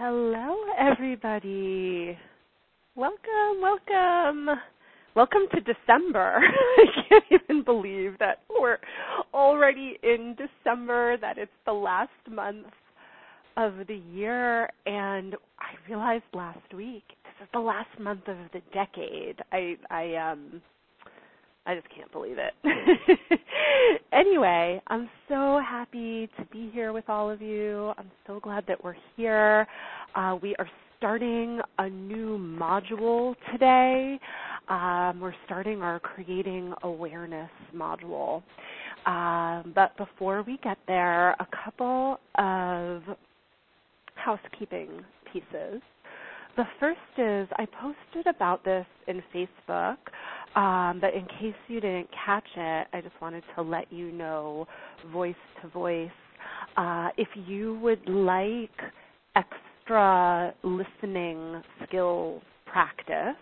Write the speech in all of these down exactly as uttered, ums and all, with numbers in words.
Hello, everybody. Welcome, welcome. Welcome to December. I can't even believe that we're already in December, that it's the last month of the year, and I realized last week this is the last month of the decade. I I um I just can't believe it. Anyway, I'm so happy to be here with all of you. I'm so glad that we're here. Uh, we are starting a new module today. Um, we're starting our Creating Awareness module. Um, but before we get there, a couple of housekeeping pieces. The first is I posted about this in Facebook, um, but in case you didn't catch it, I just wanted to let you know, voice to voice, uh, if you would like extra listening skills practice,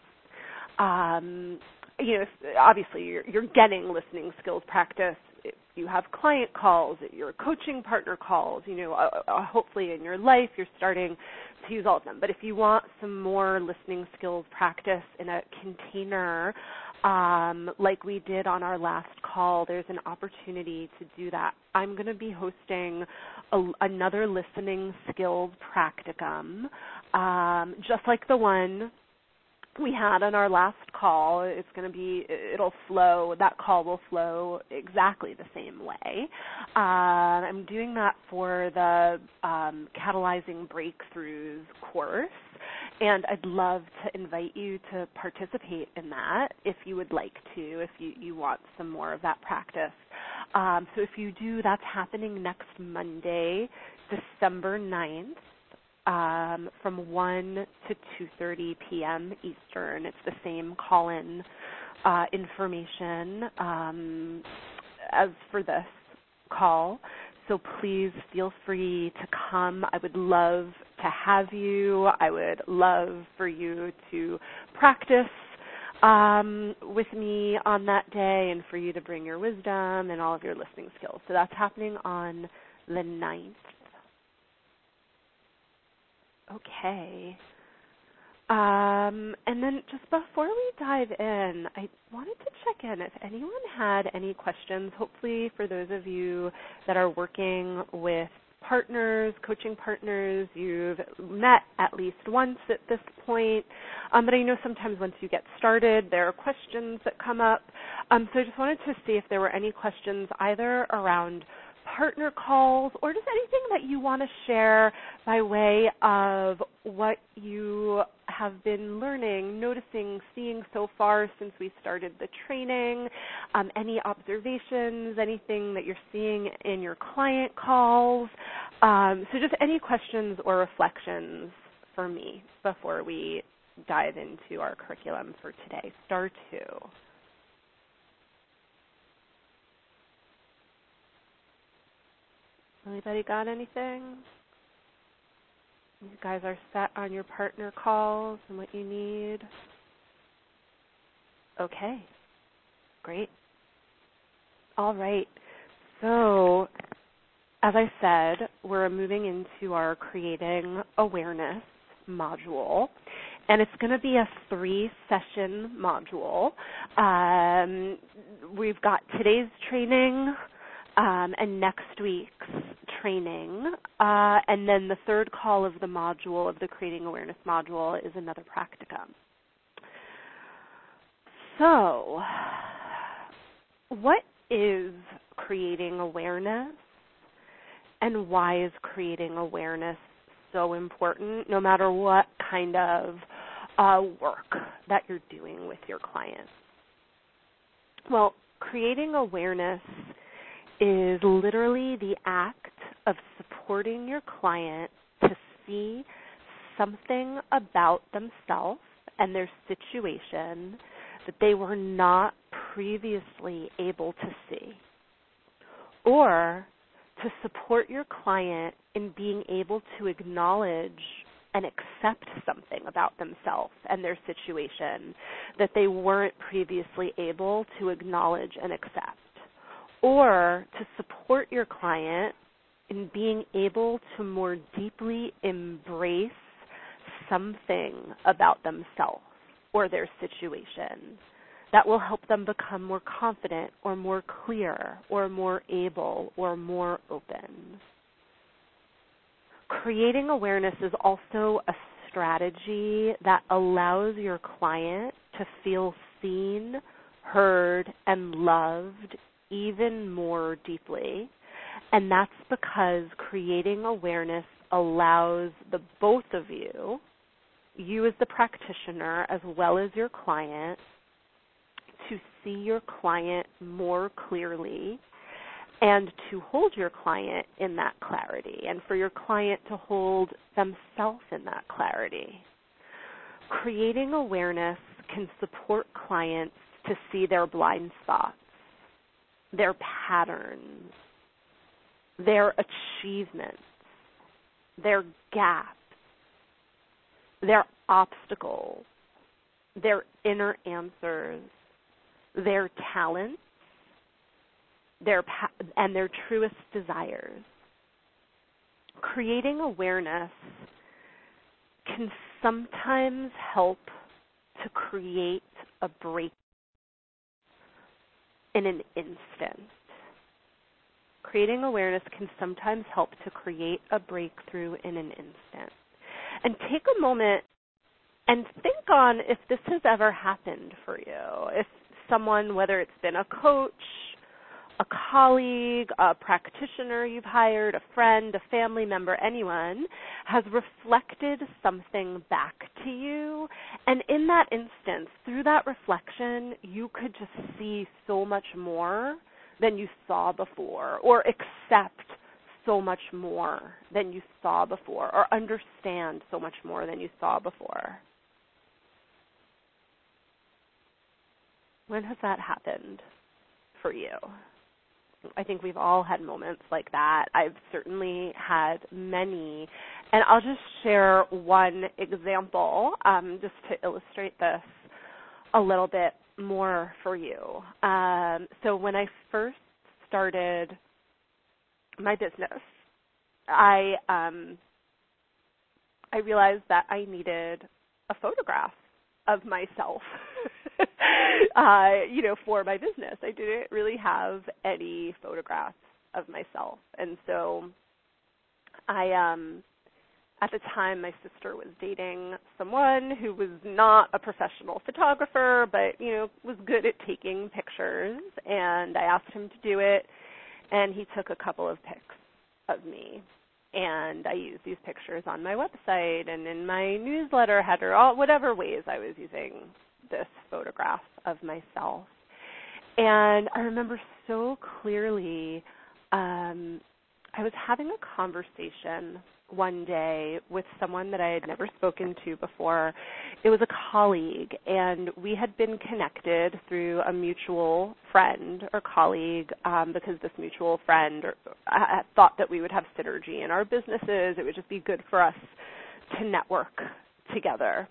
um, you know, obviously you're, you're getting listening skills practice. If you have client calls, your coaching partner calls, you know, uh, uh, hopefully in your life you're starting to use all of them. But if you want some more listening skills practice in a container, um, like we did on our last call, there's an opportunity to do that. I'm going to be hosting a, another listening skills practicum, um, just like the one we had on our last call. It's going to be, it'll flow, that call will flow exactly the same way. Uh, I'm doing that for the um, Catalyzing Breakthroughs course, and I'd love to invite you to participate in that if you would like to, if you, you want some more of that practice. Um, so if you do, that's happening next Monday, December ninth. Um, from one to two thirty p.m. Eastern. It's the same call-in uh, information um, as for this call. So please feel free to come. I would love to have you. I would love for you to practice um, with me on that day and for you to bring your wisdom and all of your listening skills. So that's happening on the ninth. Okay. Um, and then just before we dive in, I wanted to check in if anyone had any questions, hopefully for those of you that are working with partners, coaching partners, you've met at least once at this point. Um, but I know sometimes once you get started, there are questions that come up. Um, so I just wanted to see if there were any questions either around partner calls, or just anything that you want to share by way of what you have been learning, noticing, seeing so far since we started the training, um, any observations, anything that you're seeing in your client calls. Um, so just any questions or reflections for me before we dive into our curriculum for today. Star two. Anybody got anything? You guys are set on your partner calls and what you need? Okay, great. All right, so as I said, we're moving into our Creating Awareness module, and it's going to be a three-session module. Um, we've got today's training, Um, and next week's training. Uh, and then the third call of the module, of the Creating Awareness module, is another practicum. So, what is creating awareness, and why is creating awareness so important, no matter what kind of uh, work that you're doing with your clients? Well, creating awareness is literally the act of supporting your client to see something about themselves and their situation that they were not previously able to see, or to support your client in being able to acknowledge and accept something about themselves and their situation that they weren't previously able to acknowledge and accept, or to support your client in being able to more deeply embrace something about themselves or their situation that will help them become more confident or more clear or more able or more open. Creating awareness is also a strategy that allows your client to feel seen, heard, and loved even more deeply. And that's because creating awareness allows the both of you, you as the practitioner as well as your client, to see your client more clearly and to hold your client in that clarity, and for your client to hold themselves in that clarity. Creating awareness can support clients to see their blind spots, their patterns, their achievements, their gaps, their obstacles, their inner answers, their talents, their pa- and their truest desires. Creating awareness can sometimes help to create a break in an instant. Creating awareness can sometimes help to create a breakthrough in an instant. And take a moment and think on if this has ever happened for you. If someone, whether it's been a coach, a colleague, a practitioner you've hired, a friend, a family member, anyone, has reflected something back to you. And in that instance, through that reflection, you could just see so much more than you saw before, or accept so much more than you saw before, or understand so much more than you saw before. When has that happened for you? I think we've all had moments like that. I've certainly had many. And I'll just share one example um, just to illustrate this a little bit more for you. Um, so when I first started my business, I um, I realized that I needed a photograph of myself, uh, you know, for my business. I didn't really have any photographs of myself. And so I, um, at the time, my sister was dating someone who was not a professional photographer, but, you know, was good at taking pictures. And I asked him to do it, and he took a couple of pics of me. And I used these pictures on my website and in my newsletter header, all whatever ways I was using this photograph of myself. And I remember so clearly, um, I was having a conversation one day with someone that I had never spoken to before. It was a colleague, and we had been connected through a mutual friend or colleague um, because this mutual friend or, uh, thought that we would have synergy in our businesses. It would just be good for us to network together.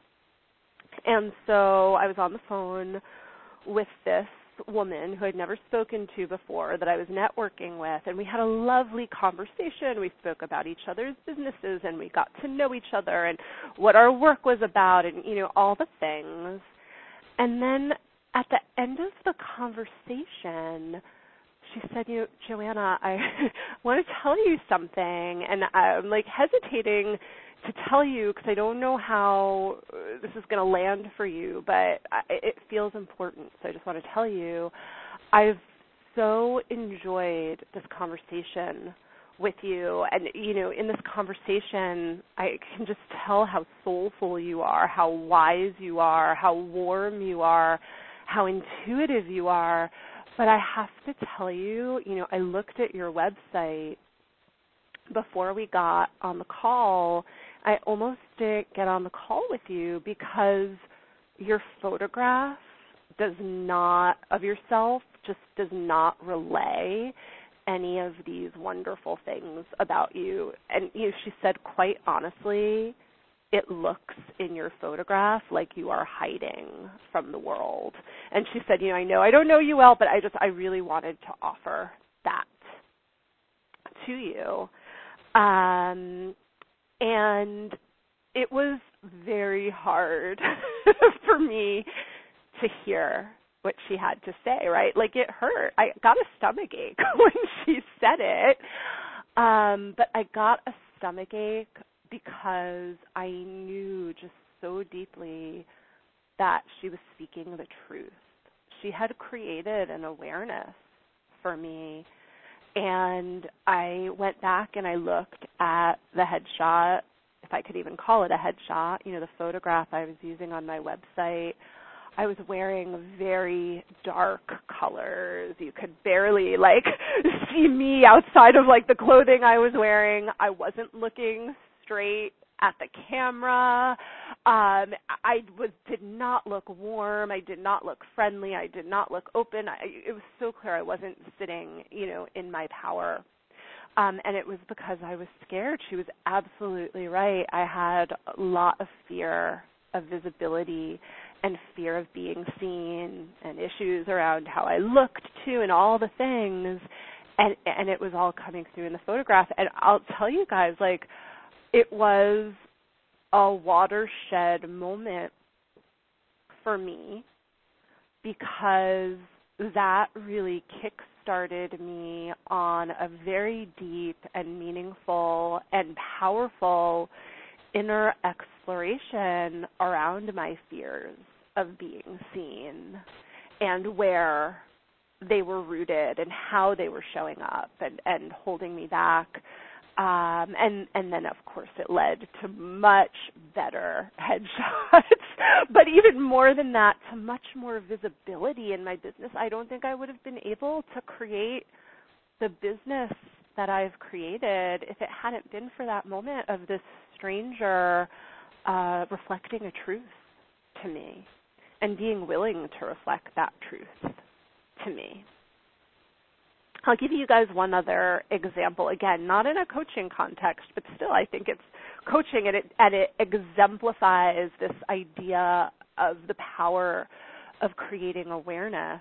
And so I was on the phone with this woman who I'd never spoken to before that I was networking with, and we had a lovely conversation. We spoke about each other's businesses, and we got to know each other and what our work was about and, you know, all the things. And then at the end of the conversation, she said, you know, Joanna, I want to tell you something, and I'm, like, hesitating to tell you because I don't know how this is going to land for you, but I, it feels important, so I just want to tell you. I've so enjoyed this conversation with you, and, you know, in this conversation, I can just tell how soulful you are, how wise you are, how warm you are, how intuitive you are, but I have to tell you, you know, I looked at your website before we got on the call. I almost didn't get on the call with you because your photograph does not, of yourself, just does not relay any of these wonderful things about you. And, you know, she said, quite honestly, it looks in your photograph like you are hiding from the world. And she said, you know, I know I don't know you well, but I just, I really wanted to offer that to you. Um, and it was very hard for me to hear what she had to say, right? Like, it hurt. I got a stomach ache when she said it. Um, but I got a stomach ache because I knew just so deeply that she was speaking the truth. She had created an awareness for me. And I went back and I looked at the headshot, if I could even call it a headshot, you know, the photograph I was using on my website. I was wearing very dark colors. You could barely, like, see me outside of, like, the clothing I was wearing. I wasn't looking straight at the camera. Um, I was did not look warm. I did not look friendly. I did not look open. I, it was so clear I wasn't sitting, you know, in my power. Um, and it was because I was scared. She was absolutely right. I had a lot of fear of visibility and fear of being seen and issues around how I looked too and all the things. And, and it was all coming through in the photograph. And I'll tell you guys, like, it was a watershed moment for me because that really kick-started me on a very deep and meaningful and powerful inner exploration around my fears of being seen and where they were rooted and how they were showing up and, and holding me back. Um, and, and then, of course, it led to much better headshots, but even more than that, to much more visibility in my business. I don't think I would have been able to create the business that I've created if it hadn't been for that moment of this stranger uh, reflecting a truth to me and being willing to reflect that truth to me. I'll give you guys one other example, again, not in a coaching context, but still I think it's coaching and it, and it exemplifies this idea of the power of creating awareness.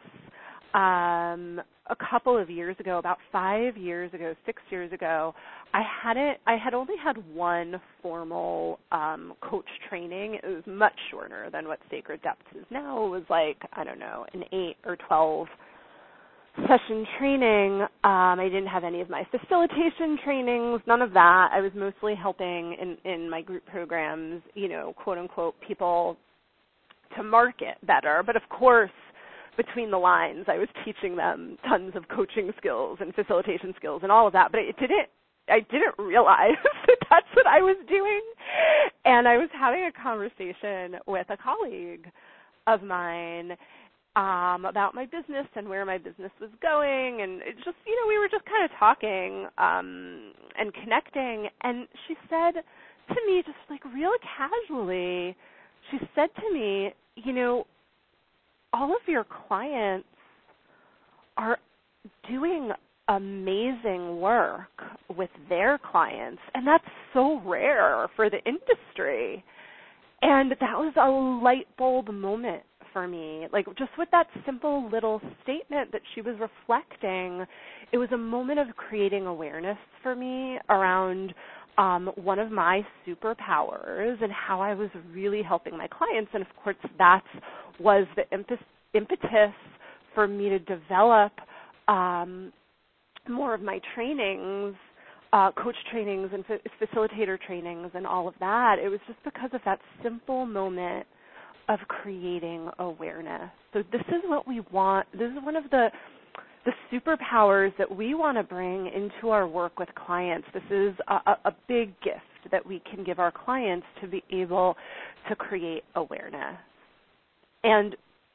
Um, a couple of years ago, about five years ago, six years ago, I hadn't, I had only had one formal um, coach training. It was much shorter than what Sacred Depths is now. It was like, I don't know, an eight or twelve session training. Um, I didn't have any of my facilitation trainings, none of that. I was mostly helping in, in my group programs, you know, quote unquote, people to market better. But of course, between the lines, I was teaching them tons of coaching skills and facilitation skills and all of that. But it didn't, I didn't realize that that's what I was doing. And I was having a conversation with a colleague of mine Um, about my business and where my business was going, and it just, you know, we were just kind of talking um, and connecting, and she said to me, just like real casually, she said to me, you know, all of your clients are doing amazing work with their clients, and that's so rare for the industry. And that was a light bulb moment for me. Like, just with that simple little statement that she was reflecting, it was a moment of creating awareness for me around um, one of my superpowers and how I was really helping my clients. And, of course, that was the impetus, impetus for me to develop um, more of my trainings, Uh, coach trainings and fa- facilitator trainings and all of that. It was just because of that simple moment of creating awareness. So this is what we want. This is one of the the superpowers that we want to bring into our work with clients. This is a, a, a big gift that we can give our clients to be able to create awareness. And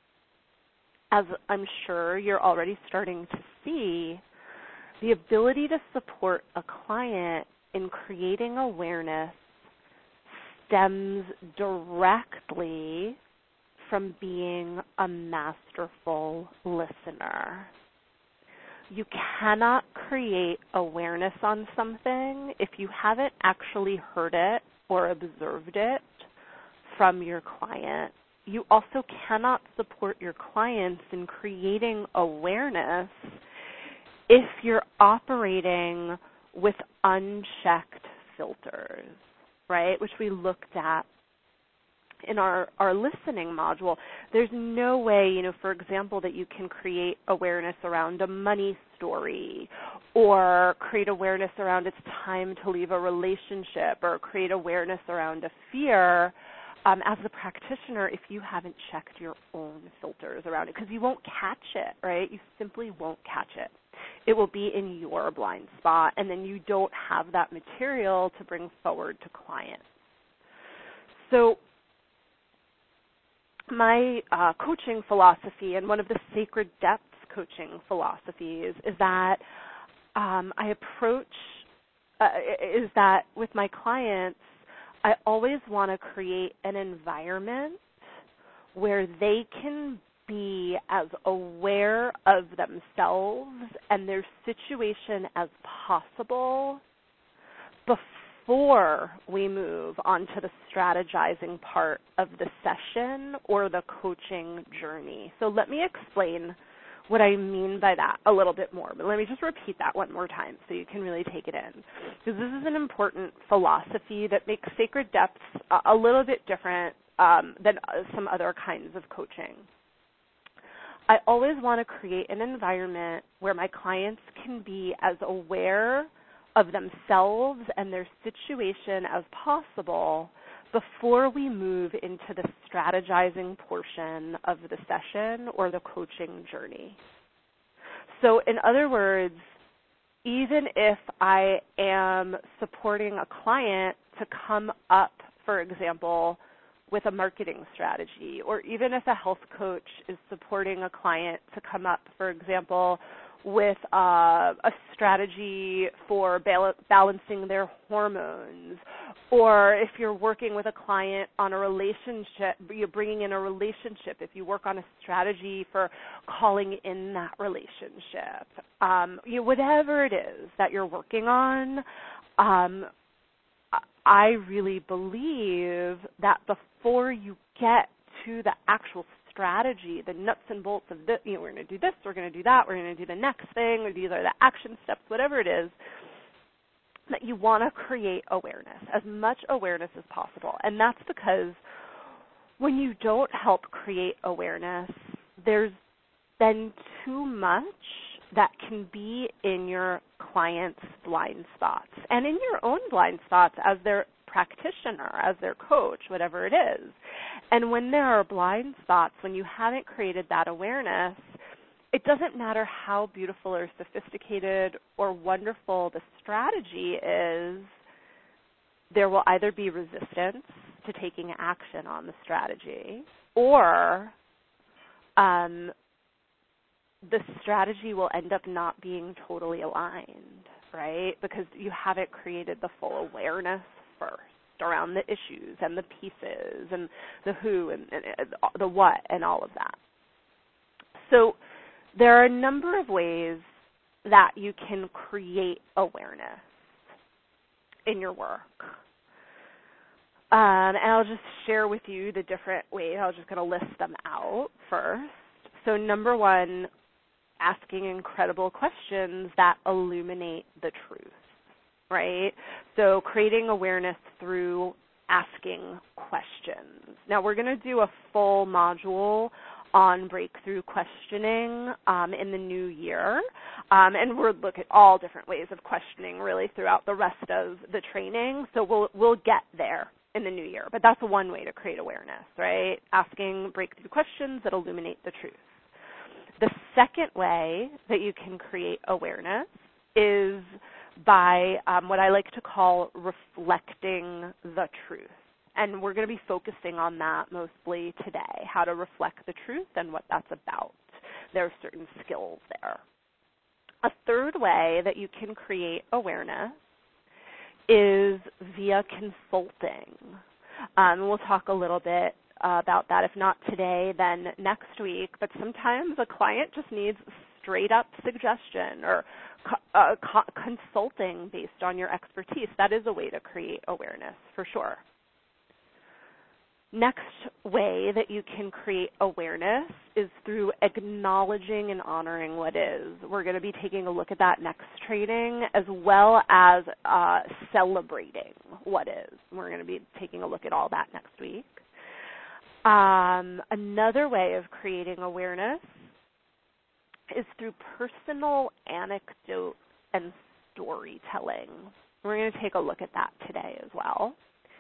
as I'm sure you're already starting to see, the ability to support a client in creating awareness stems directly from being a masterful listener. You cannot create awareness on something if you haven't actually heard it or observed it from your client. You also cannot support your clients in creating awareness if you're operating with unchecked filters, right, which we looked at in our, our listening module, there's no way, you know, for example, that you can create awareness around a money story or create awareness around it's time to leave a relationship or create awareness around a fear um, as a practitioner if you haven't checked your own filters around it, because you won't catch it, right? You simply won't catch it. It will be in your blind spot, and then you don't have that material to bring forward to clients. So my uh, coaching philosophy and one of the sacred depths coaching philosophies is that um, I approach, uh, is that with my clients, I always want to create an environment where they can be as aware of themselves and their situation as possible before we move on to the strategizing part of the session or the coaching journey. So let me explain what I mean by that a little bit more, but let me just repeat that one more time so you can really take it in, because this is an important philosophy that makes Sacred Depths a, a little bit different um, than some other kinds of coaching. I always want to create an environment where my clients can be as aware of themselves and their situation as possible before we move into the strategizing portion of the session or the coaching journey. So in other words, even if I am supporting a client to come up, for example, with a marketing strategy, or even if a health coach is supporting a client to come up, for example, with uh, a strategy for bal- balancing their hormones, or if you're working with a client on a relationship, you're bringing in a relationship, if you work on a strategy for calling in that relationship, um, you know, whatever it is that you're working on, um, I really believe that before you get to the actual strategy, the nuts and bolts of this, you know, we're going to do this, we're going to do that, we're going to do the next thing, or these are the action steps, whatever it is, that you want to create awareness, as much awareness as possible. And that's because when you don't help create awareness, there's then too much that can be in your client's blind spots and in your own blind spots as their practitioner, as their coach, whatever it is. And when there are blind spots, when you haven't created that awareness, it doesn't matter how beautiful or sophisticated or wonderful the strategy is, there will either be resistance to taking action on the strategy, or um, the strategy will end up not being totally aligned, right? Because you haven't created the full awareness first around the issues and the pieces and the who and, and the what and all of that. So there are a number of ways that you can create awareness in your work. Um, and I'll just share with you the different ways. I'm just going to list them out first. So number one, asking incredible questions that illuminate the truth, right? So creating awareness through asking questions. Now, we're going to do a full module on breakthrough questioning um, in the new year, um, and we'll look at all different ways of questioning really throughout the rest of the training. So we'll we'll get there in the new year, but that's one way to create awareness, right? Asking breakthrough questions that illuminate the truth. The second way that you can create awareness is by um, what I like to call reflecting the truth. And we're going to be focusing on that mostly today, how to reflect the truth and what that's about. There are certain skills there. A third way that you can create awareness is via consulting. Um, we'll talk a little bit Uh, about that. If not today, then next week. But sometimes a client just needs straight up suggestion or co- uh, co- consulting based on your expertise. That is a way to create awareness for sure. Next way that you can create awareness is through acknowledging and honoring what is. We're going to be taking a look at that next training, as well as uh, celebrating what is. We're going to be taking a look at all that next week. Um, another way of creating awareness is through personal anecdote and storytelling. We're going to take a look at that today as well.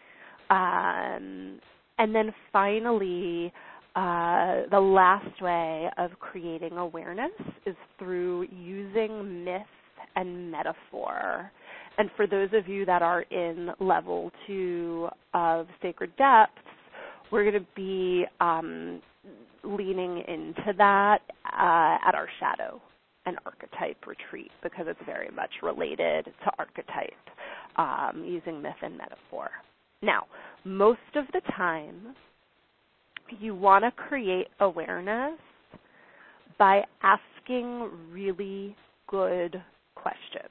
Um, and then finally, uh, the last way of creating awareness is through using myth and metaphor. And for those of you that are in level two of Sacred Depths, we're going to be um, leaning into that uh, at our Shadow and Archetype retreat because it's very much related to archetype, um, using myth and metaphor. Now, most of the time, you want to create awareness by asking really good questions.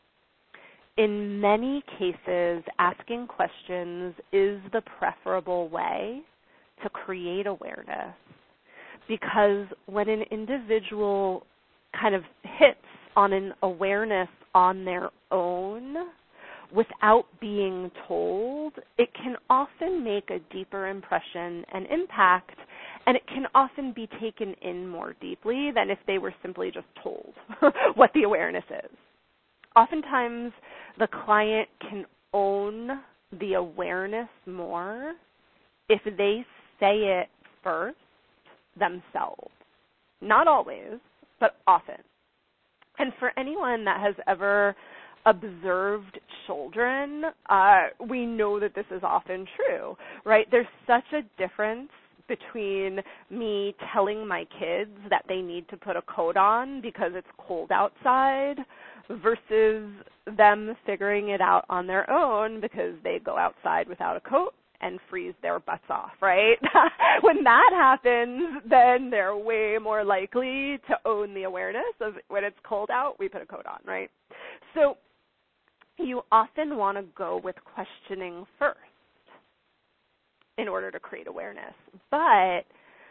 In many cases, asking questions is the preferable way to create awareness because when an individual kind of hits on an awareness on their own without being told, it can often make a deeper impression and impact, and it can often be taken in more deeply than if they were simply just told what the awareness is. Oftentimes, the client can own the awareness more if they say it first themselves. Not always, but often. And for anyone that has ever observed children, uh, we know that this is often true, right? There's such a difference between me telling my kids that they need to put a coat on because it's cold outside versus them figuring it out on their own because they go outside without a coat and freeze their butts off, right? When that happens, then they're way more likely to own the awareness of when it's cold out, we put a coat on, right? So you often want to go with questioning first in order to create awareness. But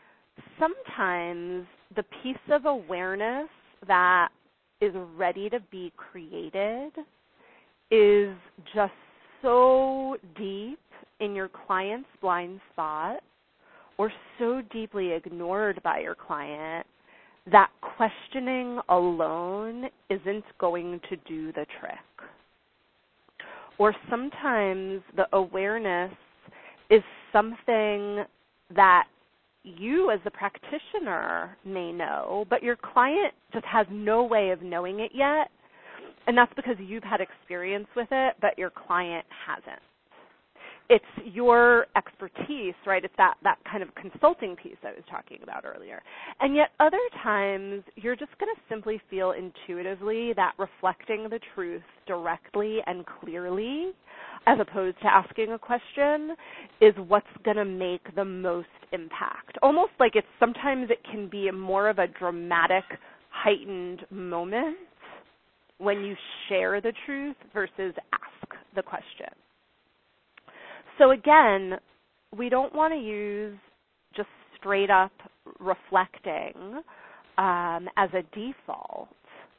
sometimes the piece of awareness that is ready to be created is just so deep in your client's blind spot or so deeply ignored by your client that questioning alone isn't going to do the trick. Or sometimes the awareness is something that you as the practitioner may know, but your client just has no way of knowing it yet, and that's because you've had experience with it, but your client hasn't. It's your expertise, right? It's that, that kind of consulting piece I was talking about earlier. And yet other times, you're just going to simply feel intuitively that reflecting the truth directly and clearly, as opposed to asking a question, is what's going to make the most impact. Almost like it's sometimes it can be more of a dramatic, heightened moment when you share the truth versus ask the question. So again, we don't want to use just straight up reflecting um, as a default.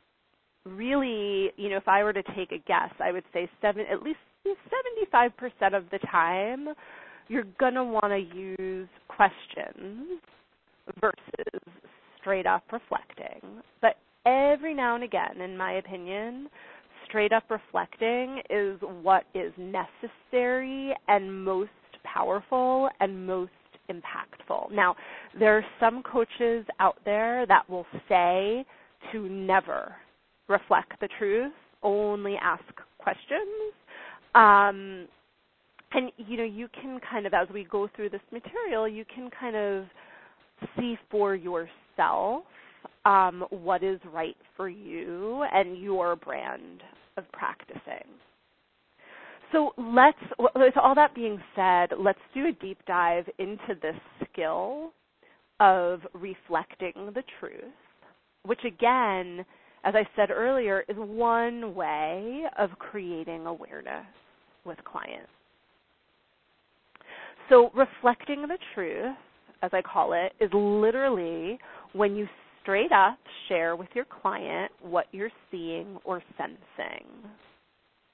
Really, you know, if I were to take a guess, I would say seven, at least seventy-five percent of the time, you're going to want to use questions versus straight up reflecting. But every now and again, in my opinion, straight up reflecting is what is necessary and most powerful and most impactful. Now, there are some coaches out there that will say to never reflect the truth, only ask questions. Um, and, you know, you can kind of, as we go through this material, you can kind of see for yourself um, what is right for you and your brand of practicing. So let's, with all that being said, let's do a deep dive into this skill of reflecting the truth, which again, as I said earlier, is one way of creating awareness with clients. So reflecting the truth, as I call it, is literally when you straight up share with your client what you're seeing or sensing.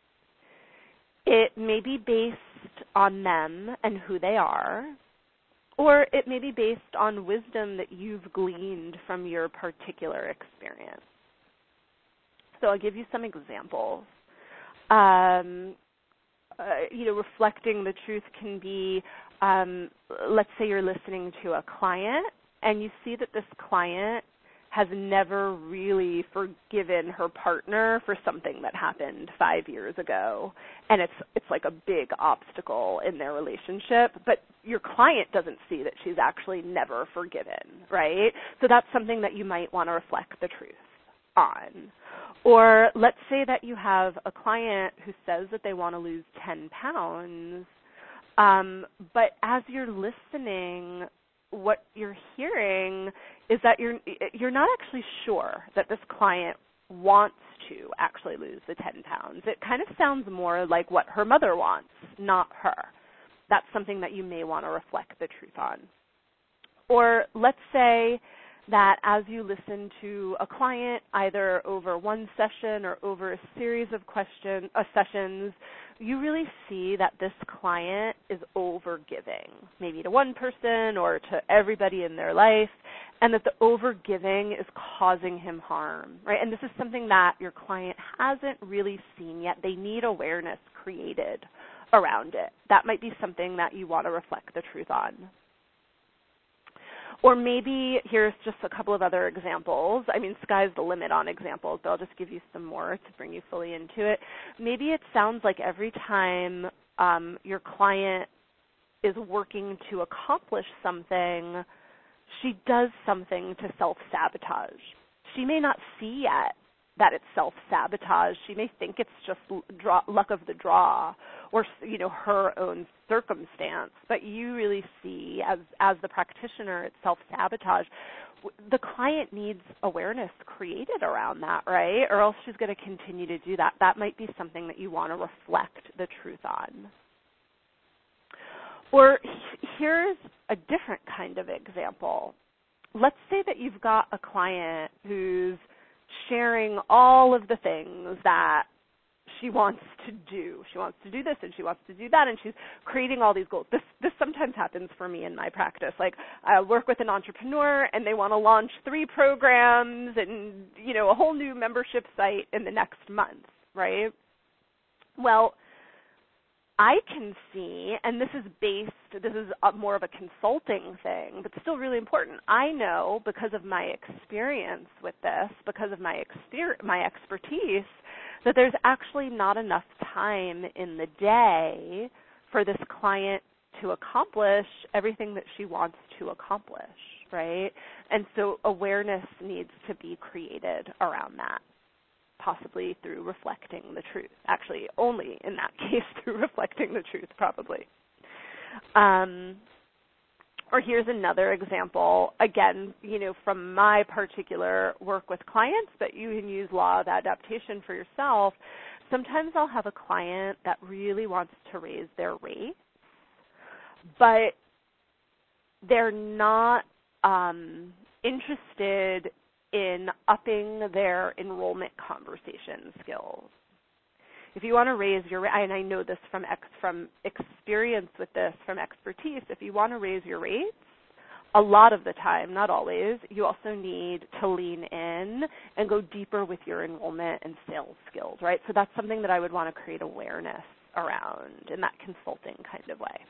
It may be based on them and who they are, Or it may be based on wisdom that you've gleaned from your particular experience. So I'll give you some examples. Um, uh, you know, reflecting the truth can be, um, let's say you're listening to a client and you see that this client has never really forgiven her partner for something that happened five years ago, and it's it's like a big obstacle in their relationship, but your client doesn't see that she's actually never forgiven, right? So that's something that you might want to reflect the truth on. Or let's say that you have a client who says that they want to lose ten pounds, um, but as you're listening, what you're hearing is that you're you're not actually sure that this client wants to actually lose the ten pounds. It kind of sounds more like what her mother wants, not her. That's something that you may want to reflect the truth on. Or let's say that as you listen to a client, either over one session or over a series of question, uh, sessions, you really see that this client is over-giving, maybe to one person or to everybody in their life, and that the over-giving is causing him harm, right? And this is something that your client hasn't really seen yet. They need awareness created around it. That might be something that you want to reflect the truth on. Or maybe here's just a couple of other examples. I mean, sky's the limit on examples, but I'll just give you some more to bring you fully into it. Maybe it sounds like every time um, your client is working to accomplish something, she does something to self-sabotage. She may not see yet that it's self-sabotage. She may think it's just draw, luck of the draw or, you know, her own circumstance. But you really see, as, as the practitioner, it's self-sabotage. The client needs awareness created around that, right? Or else she's going to continue to do that. That might be something that you want to reflect the truth on. Or here's a different kind of example. Let's say that you've got a client who's sharing all of the things that she wants to do. She wants to do this and she wants to do that, and she's creating all these goals. This this sometimes happens for me in my practice. Like, I work with an entrepreneur and they want to launch three programs and, you know, a whole new membership site in the next month, right? Well, I can see, and this is based, this is a, more of a consulting thing, but still really important. I know, because of my experience with this, because of my exper- my expertise, that there's actually not enough time in the day for this client to accomplish everything that she wants to accomplish, right? And so awareness needs to be created around that, possibly through reflecting the truth. Actually, only in that case through reflecting the truth, probably. Um, or here's another example, again, you know, from my particular work with clients, but you can use law of adaptation for yourself. Sometimes I'll have a client that really wants to raise their rates, but they're not um, interested in upping their enrollment conversation skills. If you want to raise your, and I know this from ex, from experience with this, from expertise, if you want to raise your rates, a lot of the time, not always, you also need to lean in and go deeper with your enrollment and sales skills, right? So that's something that I would want to create awareness around in that consulting kind of way.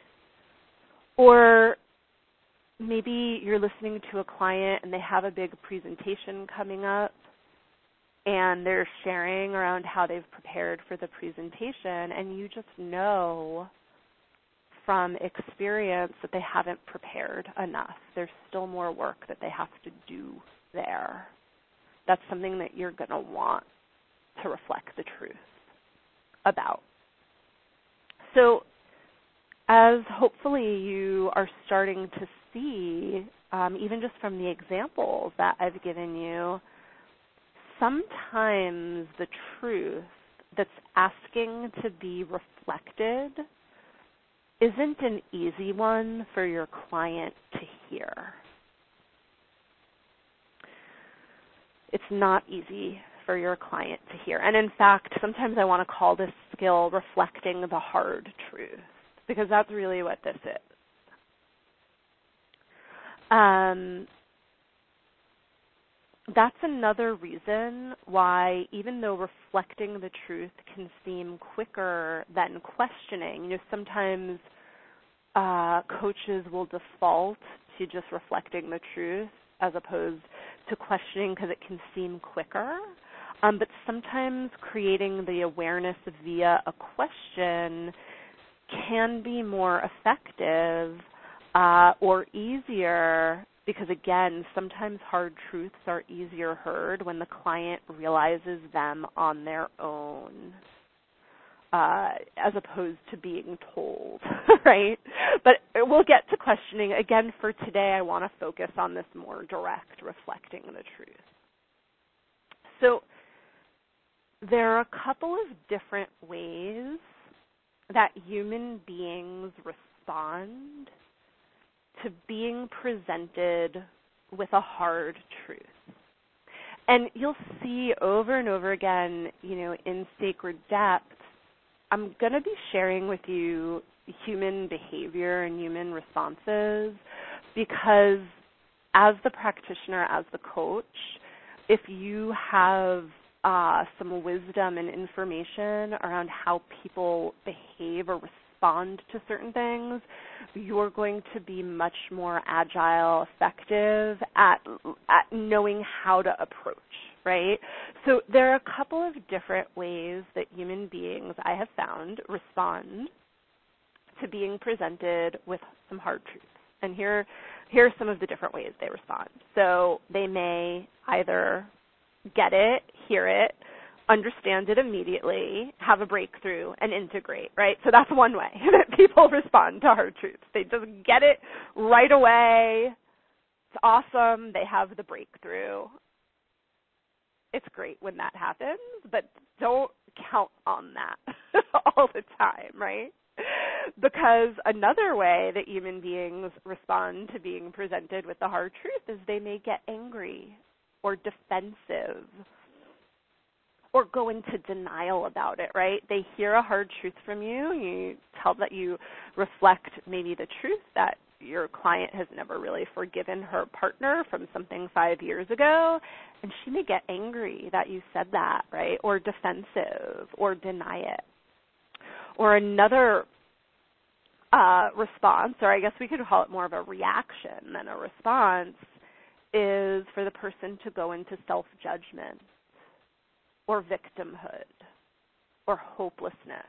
Or maybe you're listening to a client and they have a big presentation coming up and they're sharing around how they've prepared for the presentation, and you just know from experience that they haven't prepared enough. There's still more work that they have to do there. That's something that you're going to want to reflect the truth about. So as hopefully you are starting to see, um, even just from the examples that I've given you, sometimes the truth that's asking to be reflected isn't an easy one for your client to hear. It's not easy for your client to hear. And in fact, sometimes I want to call this skill reflecting the hard truth, because that's really what this is. Um, that's another reason why, even though reflecting the truth can seem quicker than questioning, you know, sometimes uh, coaches will default to just reflecting the truth as opposed to questioning because it can seem quicker. Um, but sometimes creating the awareness via a question can be more effective uh, or easier because, again, sometimes hard truths are easier heard when the client realizes them on their own, uh, as opposed to being told, right? But we'll get to questioning. Again, for today, I want to focus on this more direct reflecting the truth. So there are a couple of different ways that human beings respond to being presented with a hard truth. And you'll see over and over again, you know, in Sacred Depths, I'm going to be sharing with you human behavior and human responses because as the practitioner, as the coach, if you have uh, some wisdom and information around how people behave or respond to certain things, you're going to be much more agile, effective at, at knowing how to approach, right? So there are a couple of different ways that human beings, I have found, respond to being presented with some hard truths. And here, here are some of the different ways they respond. So they may either get it, hear it, understand it immediately, have a breakthrough, and integrate, right? So that's one way that people respond to hard truths. They just get it right away. It's awesome. They have the breakthrough. It's great when that happens, but don't count on that all the time, right? Because another way that human beings respond to being presented with the hard truth is they may get angry or defensive or go into denial about it, right? They hear a hard truth from you. You tell that you reflect maybe the truth that your client has never really forgiven her partner from something five years ago, and she may get angry that you said that, right? Or defensive or deny it. Or another uh, response, or I guess we could call it more of a reaction than a response, is for the person to go into self-judgment or victimhood or hopelessness,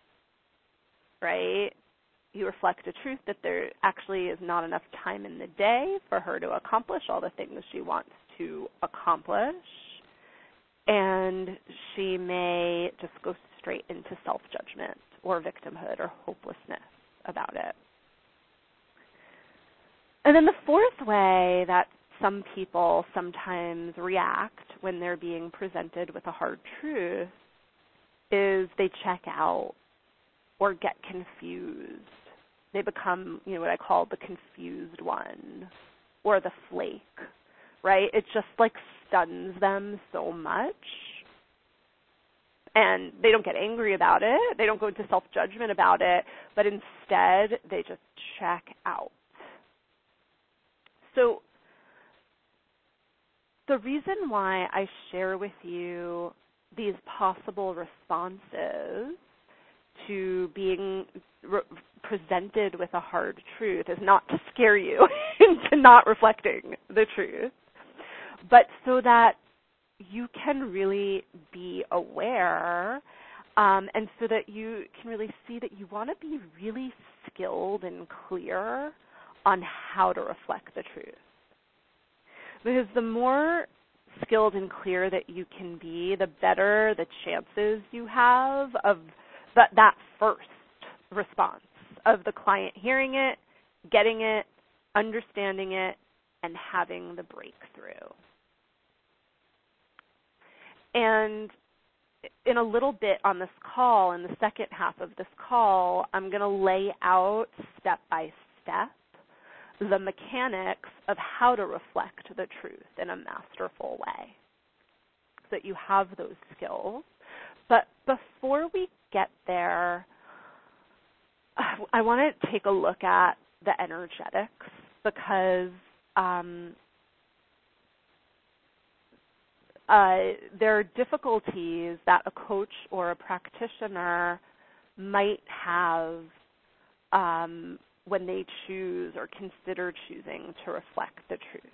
right? You reflect a truth that there actually is not enough time in the day for her to accomplish all the things she wants to accomplish, and she may just go straight into self-judgment or victimhood or hopelessness about it. And then the fourth way that some people sometimes react when they're being presented with a hard truth is they check out or get confused. They become, you know, what I call the confused one or the flake, right? It just like stuns them so much. And they don't get angry about it. They don't go into self-judgment about it, but instead they just check out. So the reason why I share with you these possible responses to being re- presented with a hard truth is not to scare you into not reflecting the truth, but so that you can really be aware um, and so that you can really see that you want to be really skilled and clear on how to reflect the truth. Because the more skilled and clear that you can be, the better the chances you have of that, that first response of the client hearing it, getting it, understanding it, and having the breakthrough. And in a little bit on this call, in the second half of this call, I'm going to lay out step by step the mechanics of how to reflect the truth in a masterful way so that you have those skills. But before we get there, I want to take a look at the energetics because um, uh, there are difficulties that a coach or a practitioner might have um, when they choose or consider choosing to reflect the truth.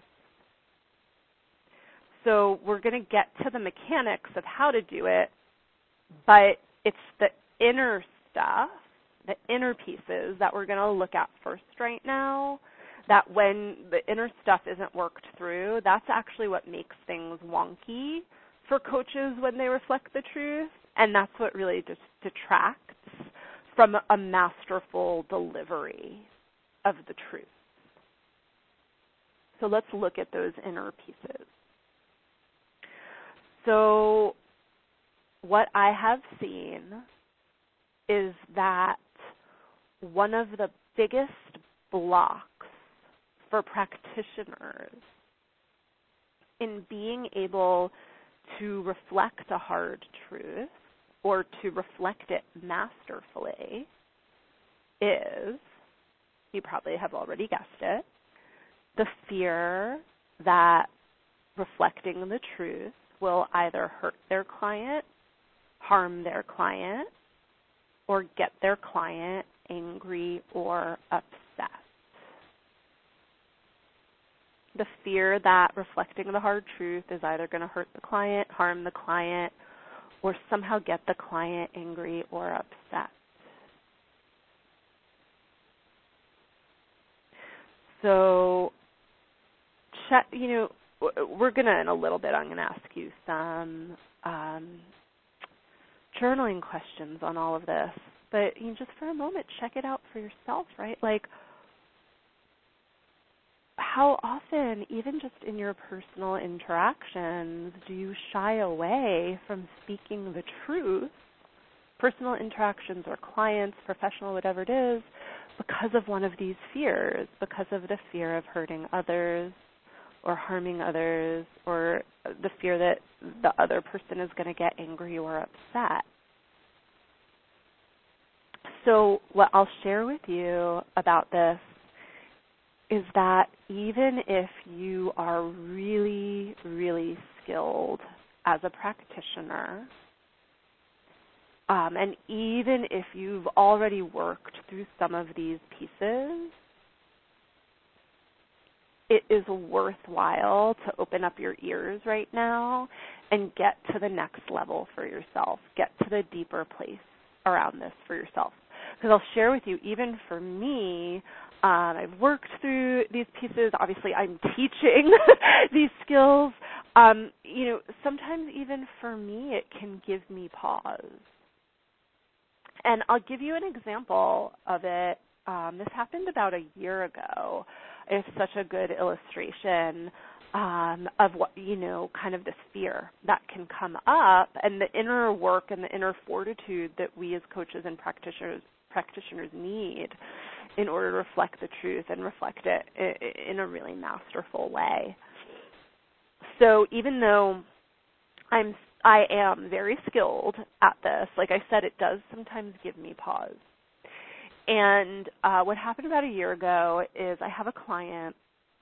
So we're going to get to the mechanics of how to do it, but it's the inner stuff, the inner pieces that we're going to look at first right now, that when the inner stuff isn't worked through, that's actually what makes things wonky for coaches when they reflect the truth, and that's what really just detracts from a masterful delivery of the truth. So let's look at those inner pieces. So what I have seen is that one of the biggest blocks for practitioners in being able to reflect a hard truth or to reflect it masterfully is, you probably have already guessed it, the fear that reflecting the truth will either hurt their client, harm their client, or get their client angry or upset. The fear that reflecting the hard truth is either going to hurt the client, harm the client, or somehow get the client angry or upset. So, check, you know, we're going to, in a little bit, I'm going to ask you some um, journaling questions on all of this. But you know, just for a moment, check it out for yourself, right? Like, how often, even just in your personal interactions, do you shy away from speaking the truth, personal interactions or clients, professional, whatever it is, because of one of these fears, because of the fear of hurting others, or harming others, or the fear that the other person is going to get angry or upset. So what I'll share with you about this is that even if you are really, really skilled as a practitioner, um, and even if you've already worked through some of these pieces, it is worthwhile to open up your ears right now and get to the next level for yourself, get to the deeper place around this for yourself. Because I'll share with you, even for me, um, I've worked through these pieces. Obviously, I'm teaching these skills. Um, you know, sometimes even for me, it can give me pause. And I'll give you an example of it. Um, this happened about a year ago. It's such a good illustration um, of what, you know, kind of this fear that can come up and the inner work and the inner fortitude that we as coaches and practitioners practitioners need in order to reflect the truth and reflect it in a really masterful way. So even though I'm I am very skilled at this, like I said, it does sometimes give me pause. And uh, what happened about a year ago is I have a client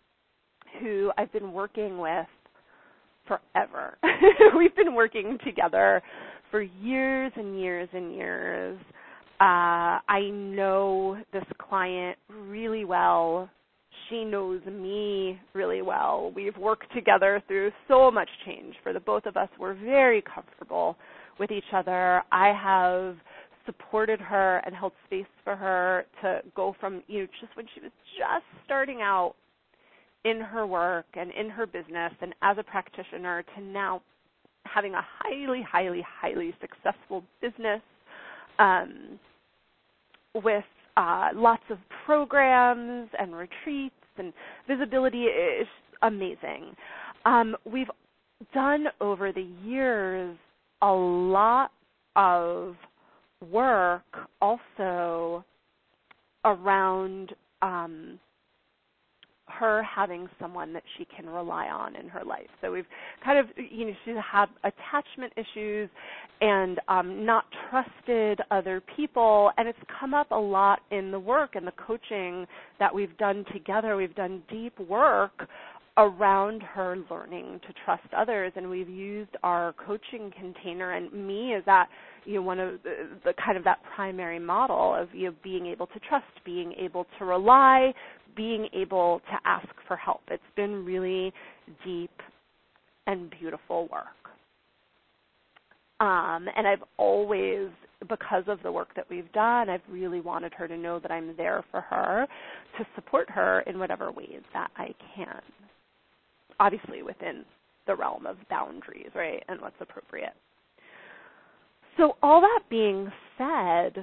who I've been working with forever. We've been working together for years and years and years. Uh, I know this client really well. She knows me really well. We've worked together through so much change for the both of us. We're very comfortable with each other. I have supported her and held space for her to go from, you know, just when she was just starting out in her work and in her business and as a practitioner to now having a highly, highly, highly successful business um, with uh, lots of programs and retreats and visibility is amazing. Um, we've done over the years a lot of work also around um, her having someone that she can rely on in her life. So we've kind of, you know, she's had attachment issues and um, not trusted other people, and it's come up a lot in the work and the coaching that we've done together. We've done deep work around her learning to trust others, and we've used our coaching container and me as that, you know, one of the, the kind of that primary model of, you know, being able to trust, being able to rely, being able to ask for help. It's been really deep and beautiful work. Um, and I've always, because of the work that we've done, I've really wanted her to know that I'm there for her, to support her in whatever ways that I can. Obviously within the realm of boundaries, right, and what's appropriate. So all that being said,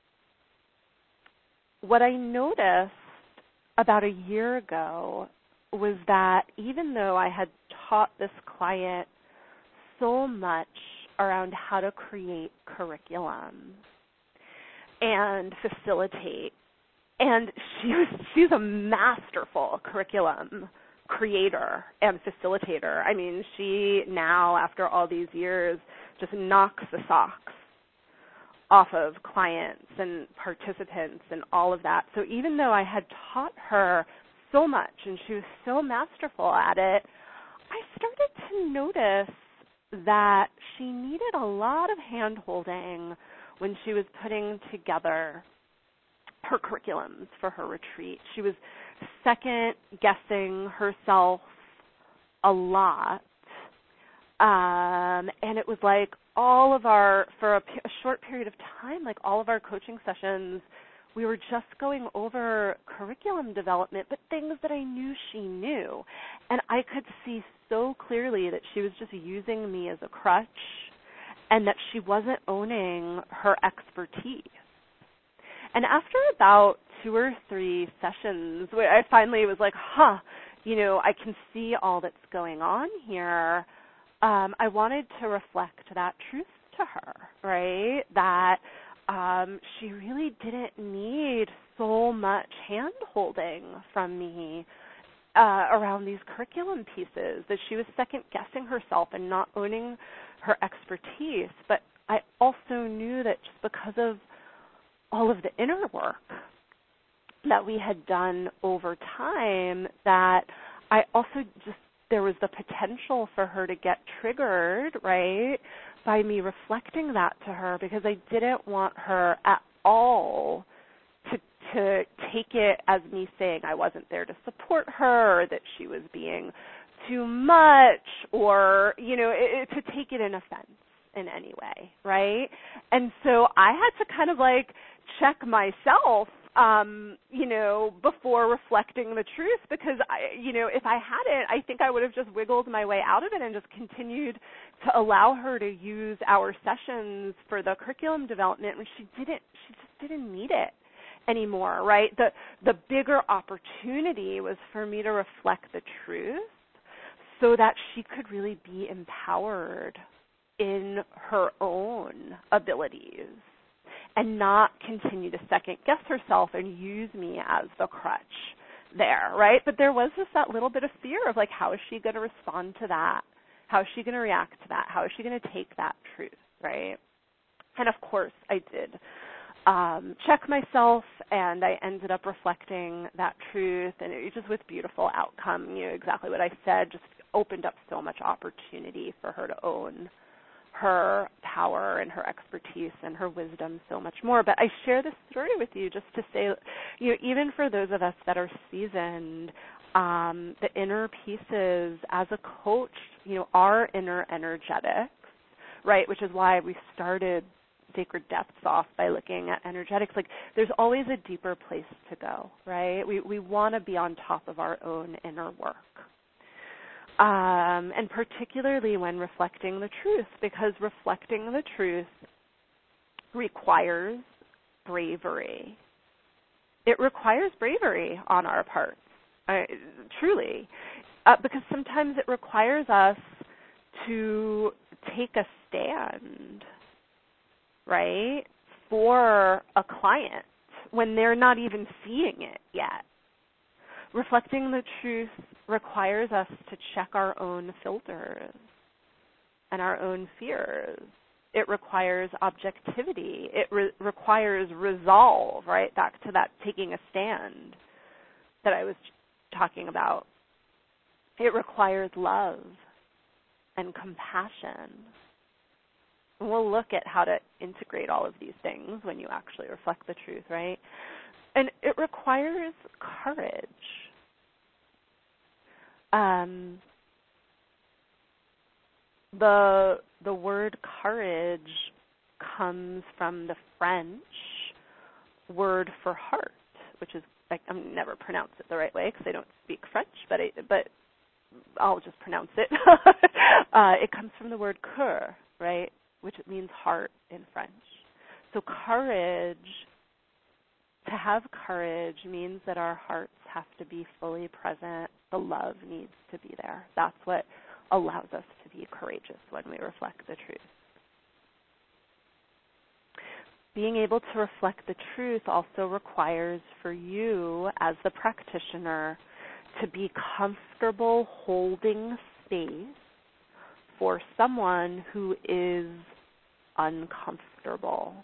what I noticed about a year ago was that even though I had taught this client so much around how to create curriculum and facilitate, and she was, she's a masterful curriculum creator and facilitator. I mean, she now, after all these years, just knocks the socks off of clients and participants and all of that. So even though I had taught her so much and she was so masterful at it, I started to notice that she needed a lot of hand-holding when she was putting together her curriculums for her retreat. She was second-guessing herself a lot, um, and it was like all of our, for a, a short period of time, like all of our coaching sessions, we were just going over curriculum development, but things that I knew she knew. And I could see so clearly that she was just using me as a crutch and that she wasn't owning her expertise. And after about two or three sessions, I finally was like, huh, you know, I can see all that's going on here. Um, I wanted to reflect that truth to her, right? That um, she really didn't need so much hand-holding from me uh, around these curriculum pieces, that she was second-guessing herself and not owning her expertise. But I also knew that just because of all of the inner work that we had done over time, that I also just, there was the potential for her to get triggered, right, by me reflecting that to her, because I didn't want her at all to to take it as me saying I wasn't there to support her, or that she was being too much, or, you know, it, it, to take it in offense in any way, right? And so I had to kind of like check myself, um, you know, before reflecting the truth, because, I, you know, if I hadn't, I think I would have just wiggled my way out of it and just continued to allow her to use our sessions for the curriculum development when she didn't, she just didn't need it anymore, right? The, the bigger opportunity was for me to reflect the truth so that she could really be empowered in her own abilities and not continue to second guess herself and use me as the crutch there, right? But there was just that little bit of fear of like, how is she going to respond to that? How is she going to react to that? How is she going to take that truth, right? And of course I did um, check myself, and I ended up reflecting that truth, and it was just with beautiful outcome, you know, exactly what I said, just opened up so much opportunity for her to own her power and her expertise and her wisdom so much more. But I share this story with you just to say, you know, even for those of us that are seasoned, um, the inner pieces as a coach, you know, our inner energetics, right, which is why we started Sacred Depths off by looking at energetics. Like, there's always a deeper place to go, right? We we want to be on top of our own inner work. Um, and particularly when reflecting the truth, because reflecting the truth requires bravery. It requires bravery on our parts, uh, truly, uh, because sometimes it requires us to take a stand, right, for a client when they're not even seeing it yet. Reflecting the truth requires us to check our own filters and our own fears. It requires objectivity. It re- requires resolve, right? Back to that taking a stand that I was talking about. It requires love and compassion. And we'll look at how to integrate all of these things when you actually reflect the truth, right? And it requires courage. Um, the the word courage comes from the French word for heart, which is, I, I'm never pronounce it the right way because I don't speak French, but I, but I'll just pronounce it. uh, it comes from the word cœur, right, which means heart in French. So courage, to have courage means that our hearts have to be fully present. The love needs to be there. That's what allows us to be courageous when we reflect the truth. Being able to reflect the truth also requires for you as the practitioner to be comfortable holding space for someone who is uncomfortable.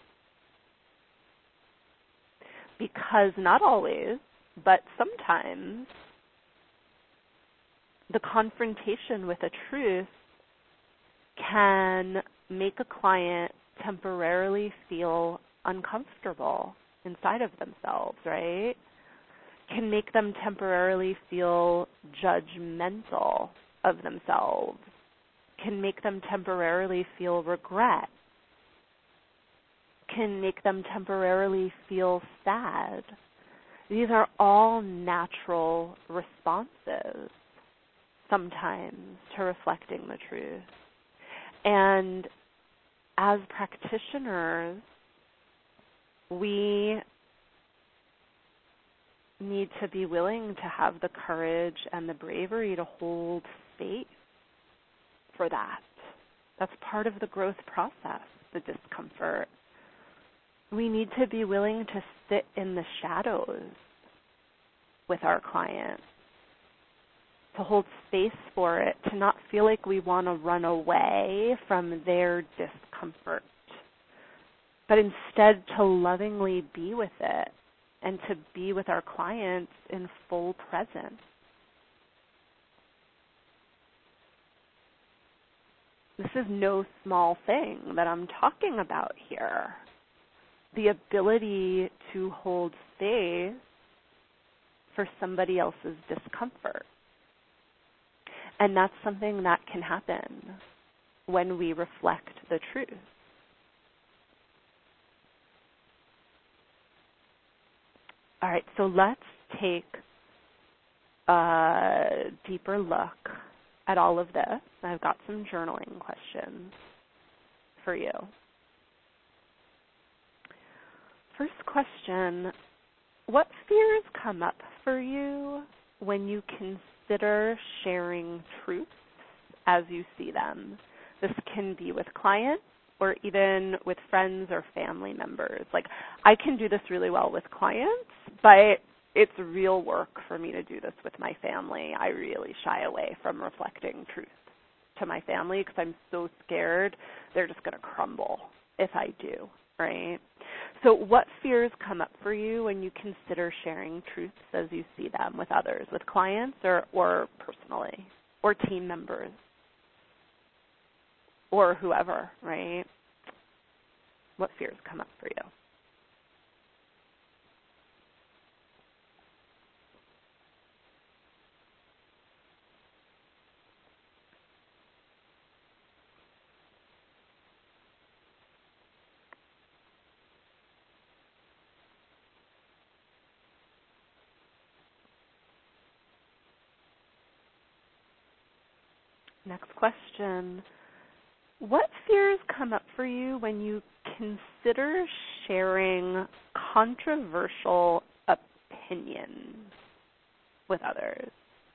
Because not always, but sometimes, the confrontation with a truth can make a client temporarily feel uncomfortable inside of themselves, right? Can make them temporarily feel judgmental of themselves. Can make them temporarily feel regret. Can make them temporarily feel sad. These are all natural responses sometimes to reflecting the truth. And as practitioners, we need to be willing to have the courage and the bravery to hold space for that. That's part of the growth process, the discomfort. We need to be willing to sit in the shadows with our clients, to hold space for it, to not feel like we want to run away from their discomfort, but instead to lovingly be with it and to be with our clients in full presence. This is no small thing that I'm talking about here. The ability to hold space for somebody else's discomfort. And that's something that can happen when we reflect the truth. All right, so let's take a deeper look at all of this. I've got some journaling questions for you. First question, what fears come up for you when you consider sharing truths as you see them? This can be with clients or even with friends or family members. Like, I can do this really well with clients, but it's real work for me to do this with my family. I really shy away from reflecting truth to my family because I'm so scared they're just going to crumble if I do, right? So what fears come up for you when you consider sharing truths as you see them with others, with clients or, or personally, or team members, or whoever, right? What fears come up for you? Next question. What fears come up for you when you consider sharing controversial opinions with others?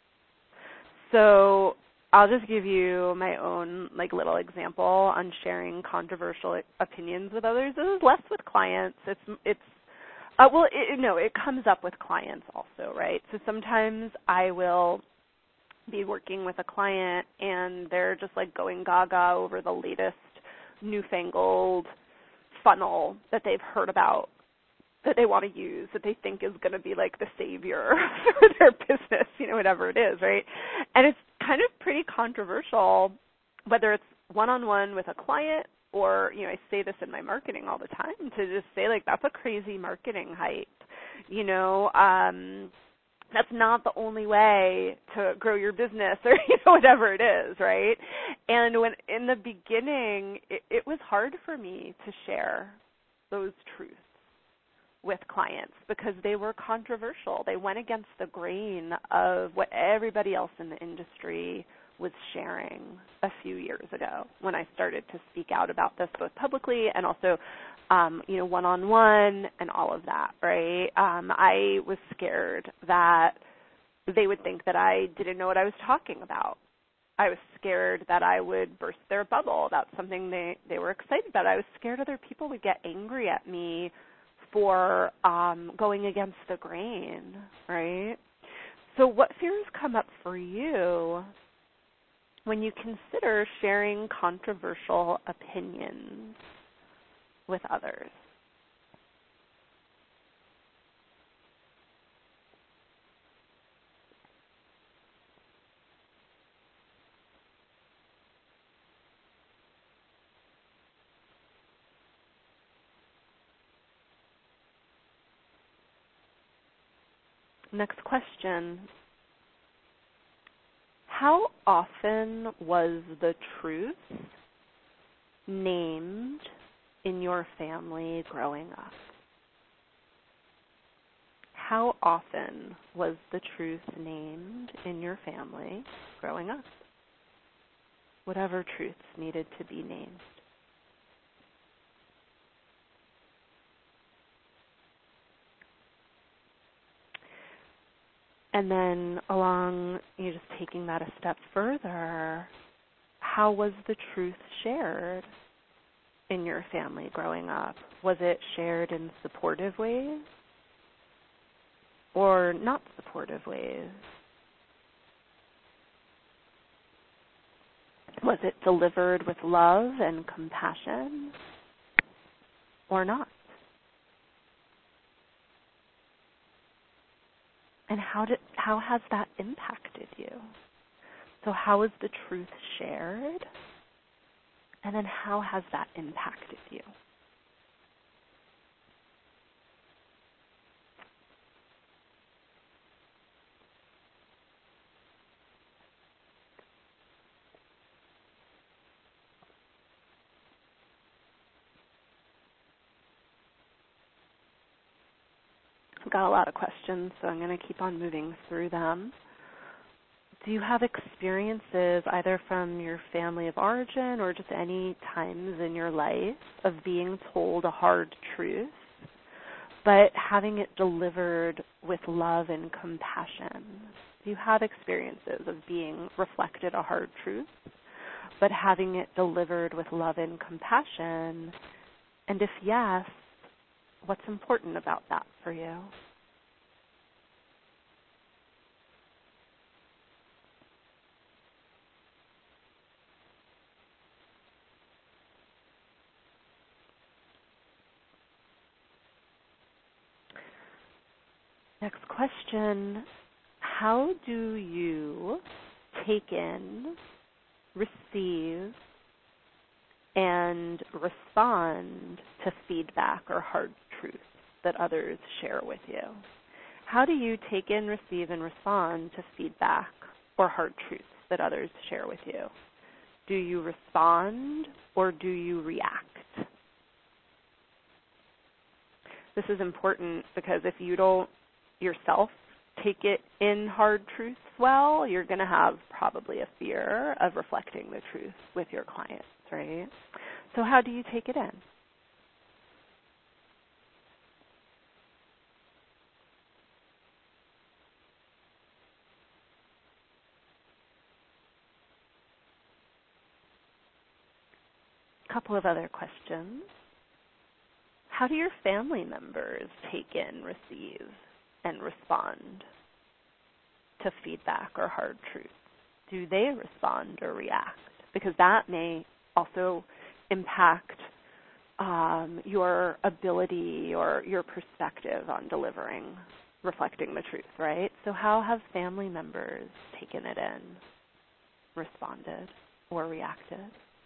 So I'll just give you my own like little example on sharing controversial opinions with others. This is less with clients. It's it's Uh, well, it, no, it comes up with clients also, right? So sometimes I will be working with a client and they're just like going gaga over the latest newfangled funnel that they've heard about, that they want to use, that they think is going to be like the savior for their business, you know, whatever it is, right? And it's kind of pretty controversial, whether it's one-on-one with a client or, you know, I say this in my marketing all the time, to just say, like, that's a crazy marketing hype, you know. Um, that's not the only way to grow your business or, you know, whatever it is, right? And when in the beginning, it, it was hard for me to share those truths with clients because they were controversial. They went against the grain of what everybody else in the industry was sharing a few years ago when I started to speak out about this both publicly and also, um, you know, one-on-one and all of that, right? Um, I was scared that they would think that I didn't know what I was talking about. I was scared that I would burst their bubble about something they, they were excited about. I was scared other people would get angry at me for um, going against the grain, right? So what fears come up for you when you consider sharing controversial opinions with others? Next question. How often was the truth named in your family growing up? How often was the truth named in your family growing up? Whatever truths needed to be named. And then along, you know, just taking that a step further, how was the truth shared in your family growing up? Was it shared in supportive ways or not supportive ways? Was it delivered with love and compassion or not? And how did how has that impacted you? So how is the truth shared? And then how has that impacted you? I've got a lot of questions, so I'm going to keep on moving through them. Do you have experiences either from your family of origin or just any times in your life of being told a hard truth, but having it delivered with love and compassion? Do you have experiences of being reflected a hard truth, but having it delivered with love and compassion? And if yes, what's important about that for you? Next question, how do you take in, receive, and respond to feedback or hard truths that others share with you? How do you take in, receive, and respond to feedback or hard truths that others share with you? Do you respond or do you react? This is important because if you don't yourself take it in hard truths well, you're going to have probably a fear of reflecting the truth with your clients, right? So how do you take it in? A couple of other questions. How do your family members take in, receive, and respond to feedback or hard truths? Do they respond or react? Because that may also impact um, your ability or your perspective on delivering, reflecting the truth, right? So how have family members taken it in, responded, or reacted?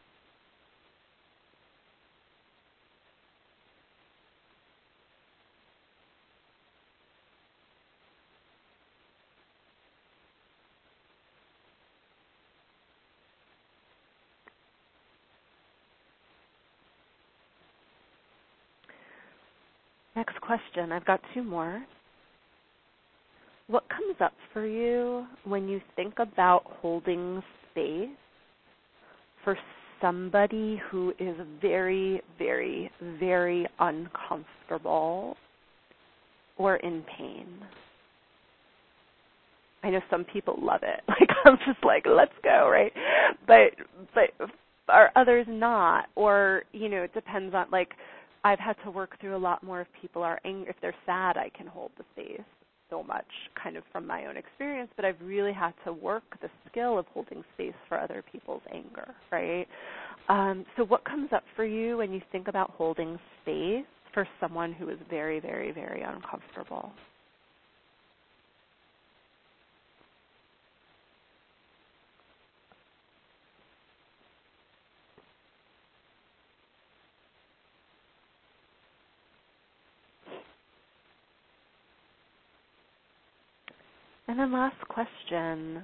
Next question. I've got two more. What comes up for you when you think about holding space for somebody who is very, very, very uncomfortable or in pain? I know some people love it. Like, I'm just like, let's go, right? But but are others not? Or, you know, it depends on, like, I've had to work through a lot more if people are angry. If they're sad, I can hold the space so much, kind of from my own experience, but I've really had to work the skill of holding space for other people's anger, right? Um, so what comes up for you when you think about holding space for someone who is very, very, very uncomfortable? And then last question.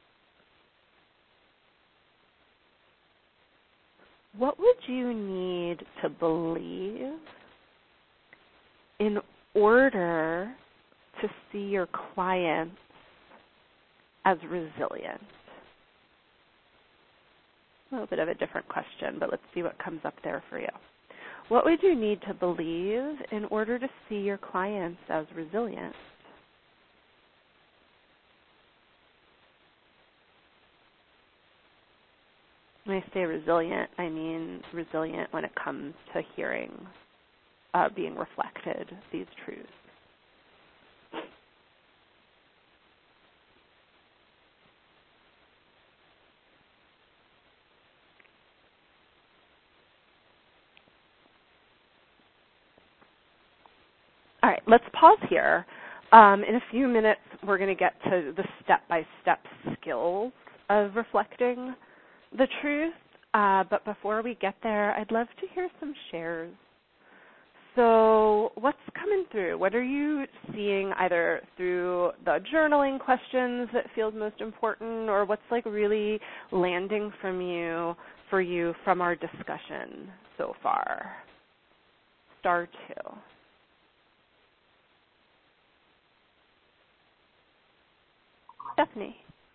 What would you need to believe in order to see your clients as resilient? A little bit of a different question, but let's see what comes up there for you. What would you need to believe in order to see your clients as resilient? When I say resilient, I mean resilient when it comes to hearing, uh, being reflected, these truths. All right, let's pause here. Um, in a few minutes, we're going to get to the step-by-step skills of reflecting the truth. Uh, but before we get there, I'd love to hear some shares. So what's coming through? What are you seeing either through the journaling questions that feel most important, or what's like really landing from you for you from our discussion so far? Star two. Stephanie.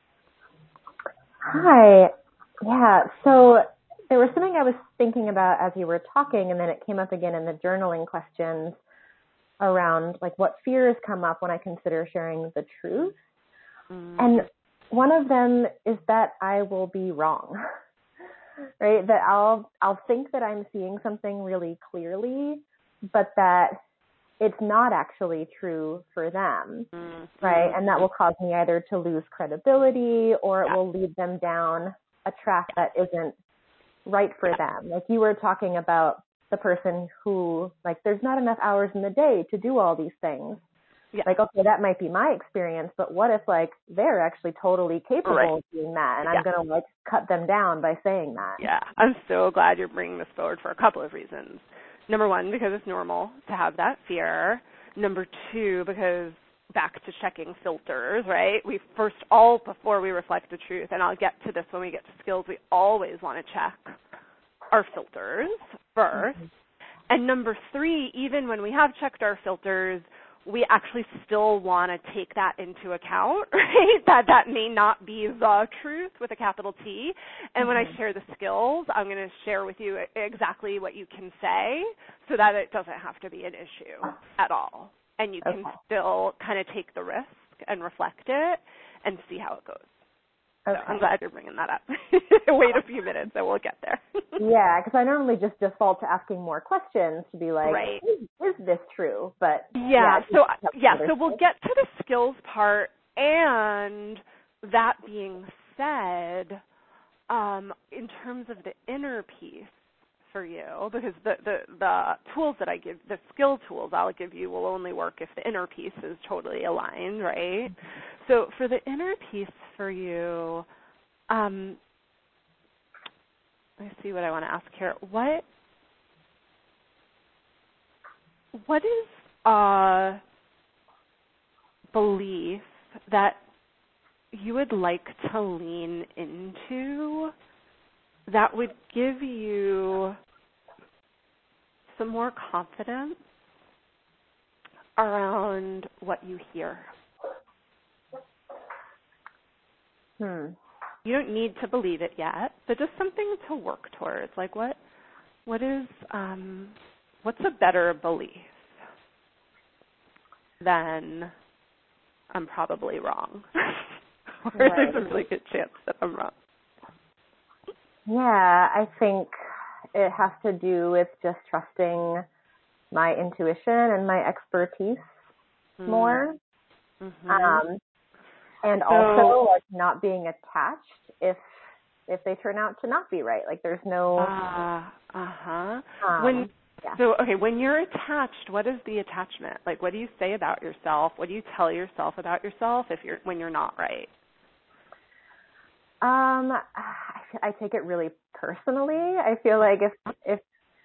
Hi. Yeah, so there was something I was thinking about as you were talking, and then it came up again in the journaling questions around like what fears come up when I consider sharing the truth. Mm. And one of them is that I will be wrong, right? That I'll I'll think that I'm seeing something really clearly, but that it's not actually true for them, mm-hmm. right? And that will cause me either to lose credibility or it yeah. will lead them down a track that isn't right for yeah. them. Like you were talking about the person who, like, there's not enough hours in the day to do all these things. Yeah. Like, okay, that might be my experience, but what if, like, they're actually totally capable right. of doing that, and yeah. I'm going to, like, cut them down by saying that? Yeah, I'm so glad you're bringing this forward for a couple of reasons. Number one, because it's normal to have that fear. Number two, because back to checking filters, right? We first, all before we reflect the truth, and I'll get to this when we get to skills, we always want to check our filters first. Mm-hmm. And number three, even when we have checked our filters, we actually still want to take that into account, right? That that may not be the truth with a capital T. And mm-hmm. when I share the skills, I'm going to share with you exactly what you can say so that it doesn't have to be an issue at all. And you can okay. still kind of take the risk and reflect it and see how it goes. Okay. So I'm glad you're bringing that up. Wait a few minutes and we'll get there. Yeah, because I normally just default to asking more questions to be like, right. is, is this true? But yeah, yeah, so yeah, so we'll get to the skills part. And that being said, um, in terms of the inner piece for you, because the, the, the tools that I give, the skill tools I'll give you will only work if the inner piece is totally aligned, right? So for the inner piece for you, um, let me see what I want to ask here. What what is a belief that you would like to lean into that would give you some more confidence around what you hear? Hmm. You don't need to believe it yet, but just something to work towards. Like what what is um what's a better belief than I'm probably wrong? Or Right. there's a really good chance that I'm wrong. Yeah, I think it has to do with just trusting my intuition and my expertise Mm. more. Mm-hmm. Um, and so, also like not being attached if if they turn out to not be right. Like there's no uh, uh-huh. um, When yeah. So, okay, when you're attached, what is the attachment? Like, what do you say about yourself? What do you tell yourself about yourself if you're when you're not right? Um, I, I take it really personally. I feel like if if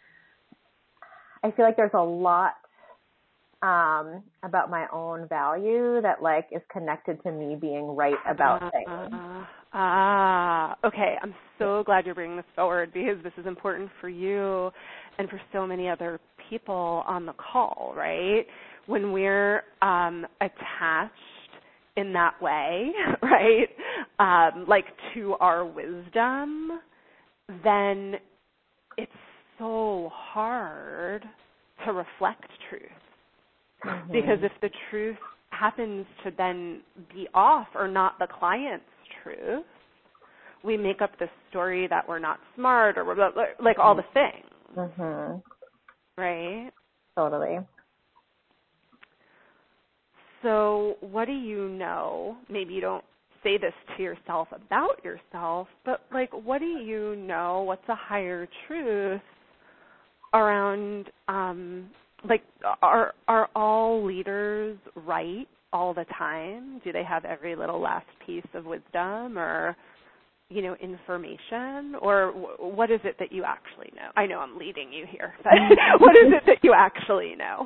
I feel like there's a lot um, about my own value that like is connected to me being right about uh, things. uh, ah, okay. I'm so glad you're bringing this forward because this is important for you and for so many other people on the call, right? When we're um, attached in that way, right, um, like to our wisdom, then it's so hard to reflect truth. Mm-hmm. Because if the truth happens to then be off or not the client's truth, we make up this story that we're not smart or we're like all the things, Mm-hmm. right? Totally. So what do you know? Maybe you don't say this to yourself about yourself, but like what do you know? What's a higher truth around um, like are are all leaders right all the time? Do they have every little last piece of wisdom or you know information, or w- what is it that you actually know? I know I'm leading you here, but what is it that you actually know?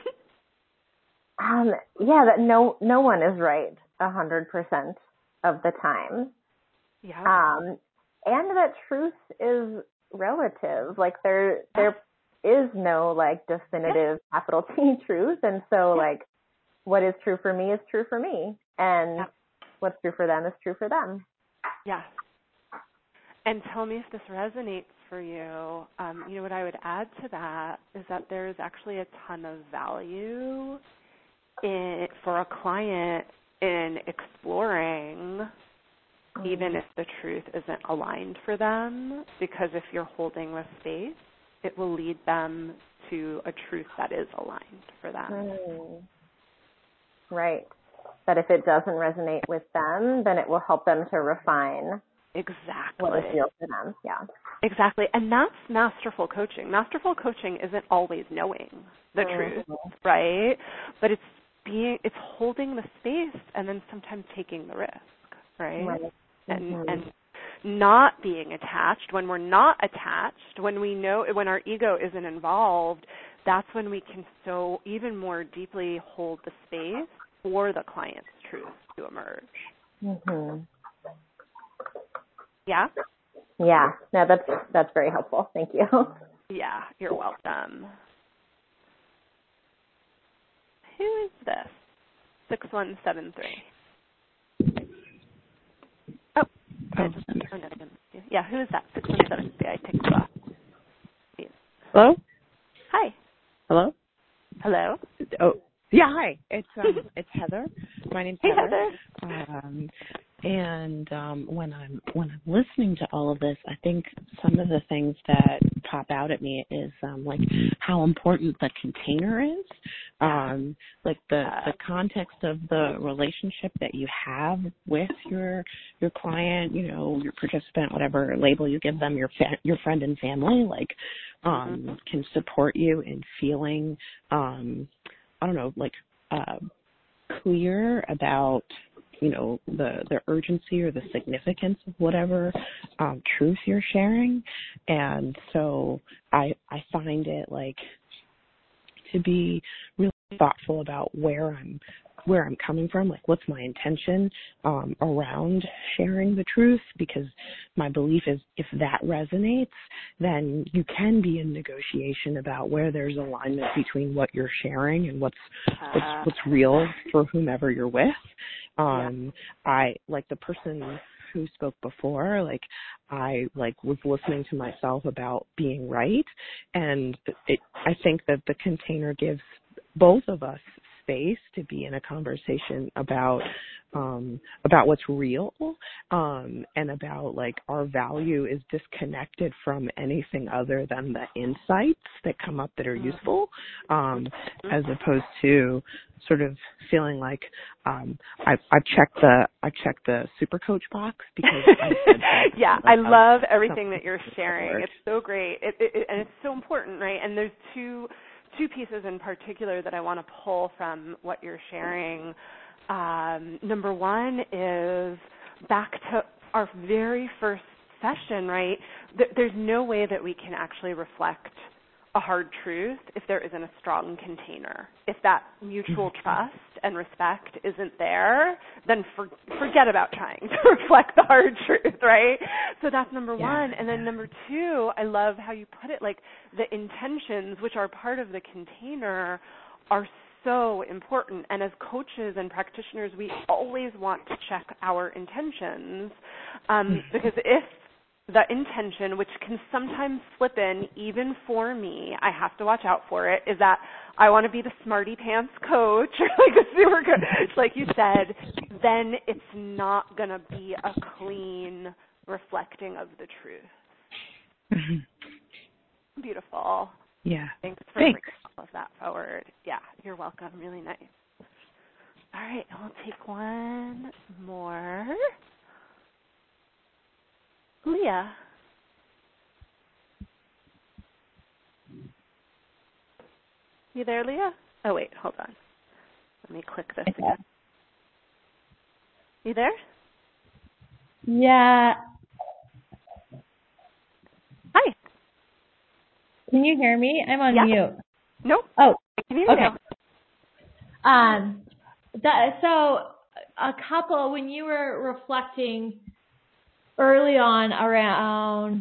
Um, yeah, that no no one is right a hundred percent of the time. Yeah. Um, and that truth is relative. Like there there is no like definitive yeah. capital T truth, and so yeah. like what is true for me is true for me, and yeah. what's true for them is true for them. Yes. And tell me if this resonates for you. Um, you know, what I would add to that is that there is actually a ton of value in, for a client in exploring, mm. even if the truth isn't aligned for them, because if you're holding the space, it will lead them to a truth that is aligned for them. Mm. Right. That if it doesn't resonate with them, then it will help them to refine exactly what is real for them. Yeah. Exactly. And that's masterful coaching. Masterful coaching isn't always knowing the mm-hmm. truth, right? But it's being it's holding the space and then sometimes taking the risk, right? right. And mm-hmm. and not being attached. When we're not attached, when we know when our ego isn't involved, that's when we can so even more deeply hold the space for the client's truth to emerge. Mm-hmm. Yeah? Yeah. No, that's that's very helpful. Thank you. Yeah, you're welcome. Who is this? six one seven three. Oh, I just, I'm gonna get yeah, who is that? six one seven three. I take the off. Hello? Hi. Hello? Hello? Oh, yeah, hi. It's um, it's Heather. My name's hey, Heather. Heather. Um, And um, when I'm when I'm listening to all of this, I think some of the things that pop out at me is um, like how important the container is, um, like the the context of the relationship that you have with your your client, you know, your participant, whatever label you give them, your fa- your friend and family, like um, mm-hmm. can support you in feeling, um, I don't know, like uh, clear about, you know, the, the urgency or the significance of whatever um, truth you're sharing. And so I I find it like to be really thoughtful about where I'm where I'm coming from, like what's my intention um, around sharing the truth, because my belief is if that resonates, then you can be in negotiation about where there's alignment between what you're sharing and what's what's, what's real for whomever you're with. Um, yeah. I, like the person who spoke before, like I like was listening to myself about being right, and it, I think that the container gives both of us space to be in a conversation about um, about what's real um, and about like our value is disconnected from anything other than the insights that come up that are useful, um, as opposed to sort of feeling like um, I I checked the I checked the super coach box because I said that. Yeah, I love everything that you're sharing. It's so great, it, it, and it's so important, right? And there's two. Two pieces in particular that I want to pull from what you're sharing. Um, number one is back to our very first session, right? Th- there's no way that we can actually reflect a hard truth if there isn't a strong container. If that mutual trust and respect isn't there, then for, forget about trying to reflect the hard truth, right? So that's number yeah. one. And then number two, I love how you put it, like the intentions, which are part of the container, are so important. And as coaches and practitioners, we always want to check our intentions um, because if the intention, which can sometimes slip in even for me, I have to watch out for it, is that I want to be the smarty pants coach, or like a super coach, like you said, then it's not going to be a clean reflecting of the truth. Mm-hmm. Beautiful. Yeah. Thanks for Thanks. bringing all of that forward. Yeah, you're welcome. Really nice. All right, I'll take one more. Leah. You there, Leah? Oh, wait, hold on. Let me click this again. You there? Yeah. Hi. Can you hear me? I'm on yeah. mute. Nope. Oh, I can hear okay. you. Um, that, so a couple, when you were reflecting early on around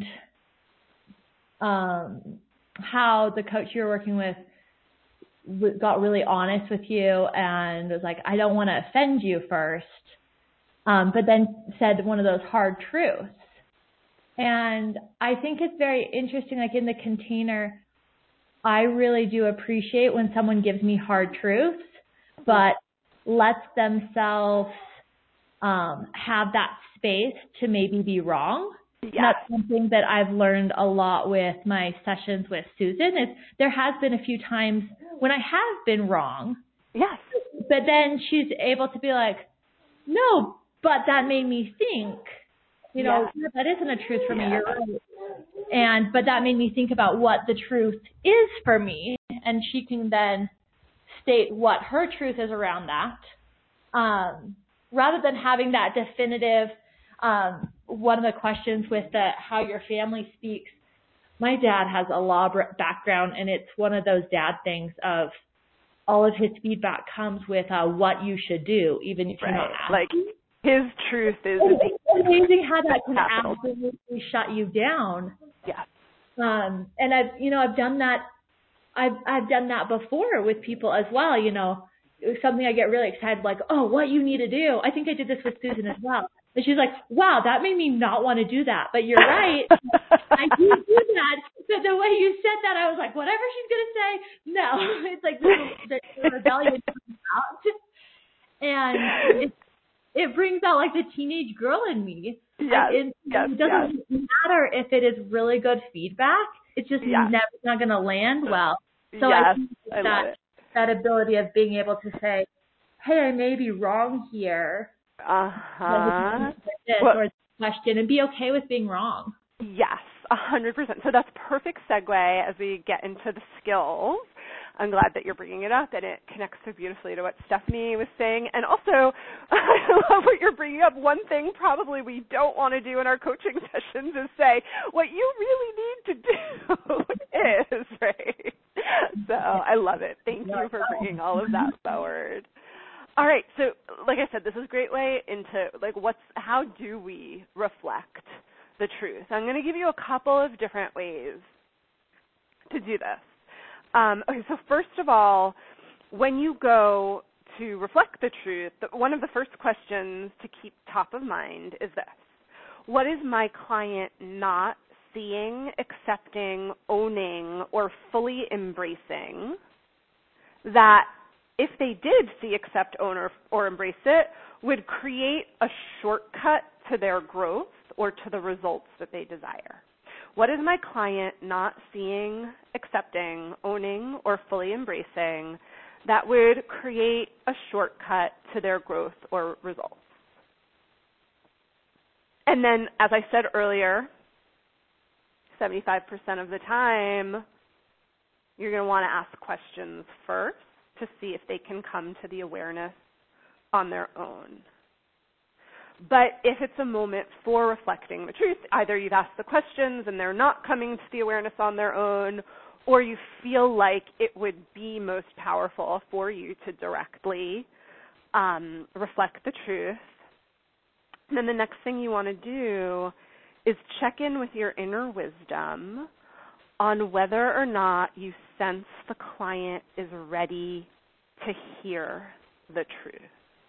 um, how the coach you were working with got really honest with you and was like, I don't want to offend you first, um, but then said one of those hard truths. And I think it's very interesting, like in the container, I really do appreciate when someone gives me hard truths, but lets themselves um, have that space to maybe be wrong. Yeah. That's something that I've learned a lot with my sessions with Susan. Is there has been a few times when I have been wrong. Yes. But then she's able to be like, no, but that made me think. You know, yeah. that isn't a truth for me. Yeah. You're right. And but that made me think about what the truth is for me, and she can then state what her truth is around that, um, rather than having that definitive. Um, one of the questions with the how your family speaks. My dad has a law background, and it's one of those dad things of all of his feedback comes with uh, what you should do, even if you're right. not asking. Like his truth is it's amazing how that can absolutely shut you down. Yeah. Um, and I've, you know, I've done that. I've, I've done that before with people as well. You know, something I get really excited, like, oh, what you need to do. I think I did this with Susan as well. And she's like, wow, that made me not want to do that. But you're right. I do do that. But the way you said that, I was like, whatever she's going to say, no. It's like the, the rebellion comes out. And it's, it brings out like the teenage girl in me. Yes, like it, yes, it doesn't yes. matter if it is really good feedback. It's just Yes. never not going to land well. So yes, I think I that love it. that ability of being able to say, hey, I may be wrong here. Uh-huh. This Well, or this question, and be okay with being wrong. yes, a hundred percent. So that's perfect segue as we get into the skills. I'm glad that you're bringing it up, and it connects so beautifully to what Stephanie was saying. And also, I love what you're bringing up. One thing probably we don't want to do in our coaching sessions is say, what you really need to do is, right? So I love it. Thank you for bringing all of that forward. All right, so like I said, this is a great way into, like, what's, how do we reflect the truth? I'm going to give you a couple of different ways to do this. Um, okay, so first of all, when you go to reflect the truth, one of the first questions to keep top of mind is this. What is my client not seeing, accepting, owning, or fully embracing that if they did see, accept, own, or, or embrace it, would create a shortcut to their growth or to the results that they desire? What is my client not seeing, accepting, owning, or fully embracing that would create a shortcut to their growth or results? And then, as I said earlier, seventy-five percent of the time, you're going to want to ask questions first to see if they can come to the awareness on their own. But if it's a moment for reflecting the truth, either you've asked the questions and they're not coming to the awareness on their own, or you feel like it would be most powerful for you to directly um, reflect the truth, then the next thing you want to do is check in with your inner wisdom on whether or not you sense the client is ready to hear the truth.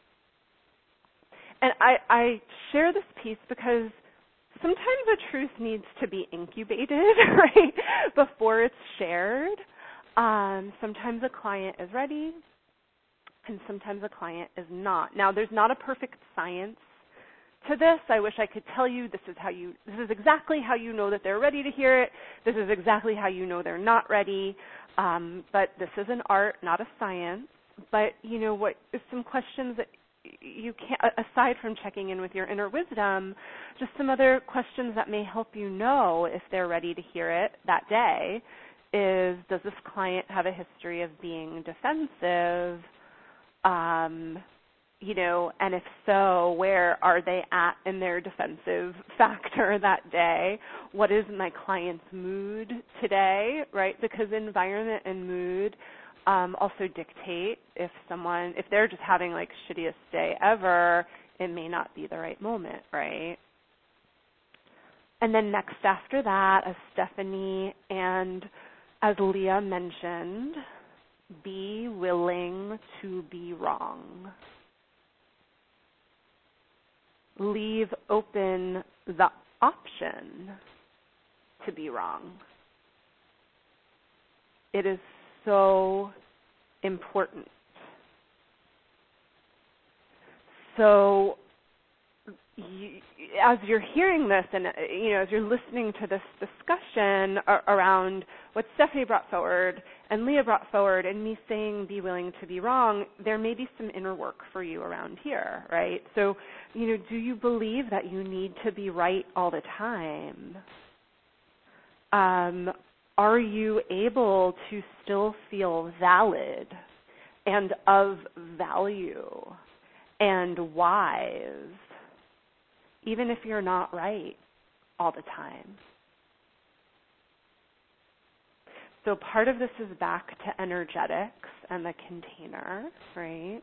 And I, I share this piece because sometimes the truth needs to be incubated, right, before it's shared. Um, sometimes a client is ready, and sometimes a client is not. Now, there's not a perfect science to this. I wish I could tell you this is how you, this is exactly how you know that they're ready to hear it. This is exactly how you know they're not ready. Um, but this is an art, not a science. But, you know, what some questions that you can't, aside from checking in with your inner wisdom, just some other questions that may help you know if they're ready to hear it that day is, does this client have a history of being defensive? Um, you know, and if so, where are they at in their defensive factor that day? What is my client's mood today, right? Because environment and mood um, also dictate if someone, if they're just having like shittiest day ever, it may not be the right moment, right? And then next after that, as Stephanie and as Leah mentioned, be willing to be wrong. Leave open the option to be wrong. It is so important. So you, as you're hearing this and, you know, as you're listening to this discussion around what Stephanie brought forward and Leah brought forward and me saying be willing to be wrong, there may be some inner work for you around here, right? So, you know, do you believe that you need to be right all the time? Um, are you able to still feel valid and of value and wise, even if you're not right all the time? So part of this is back to energetics and the container, right?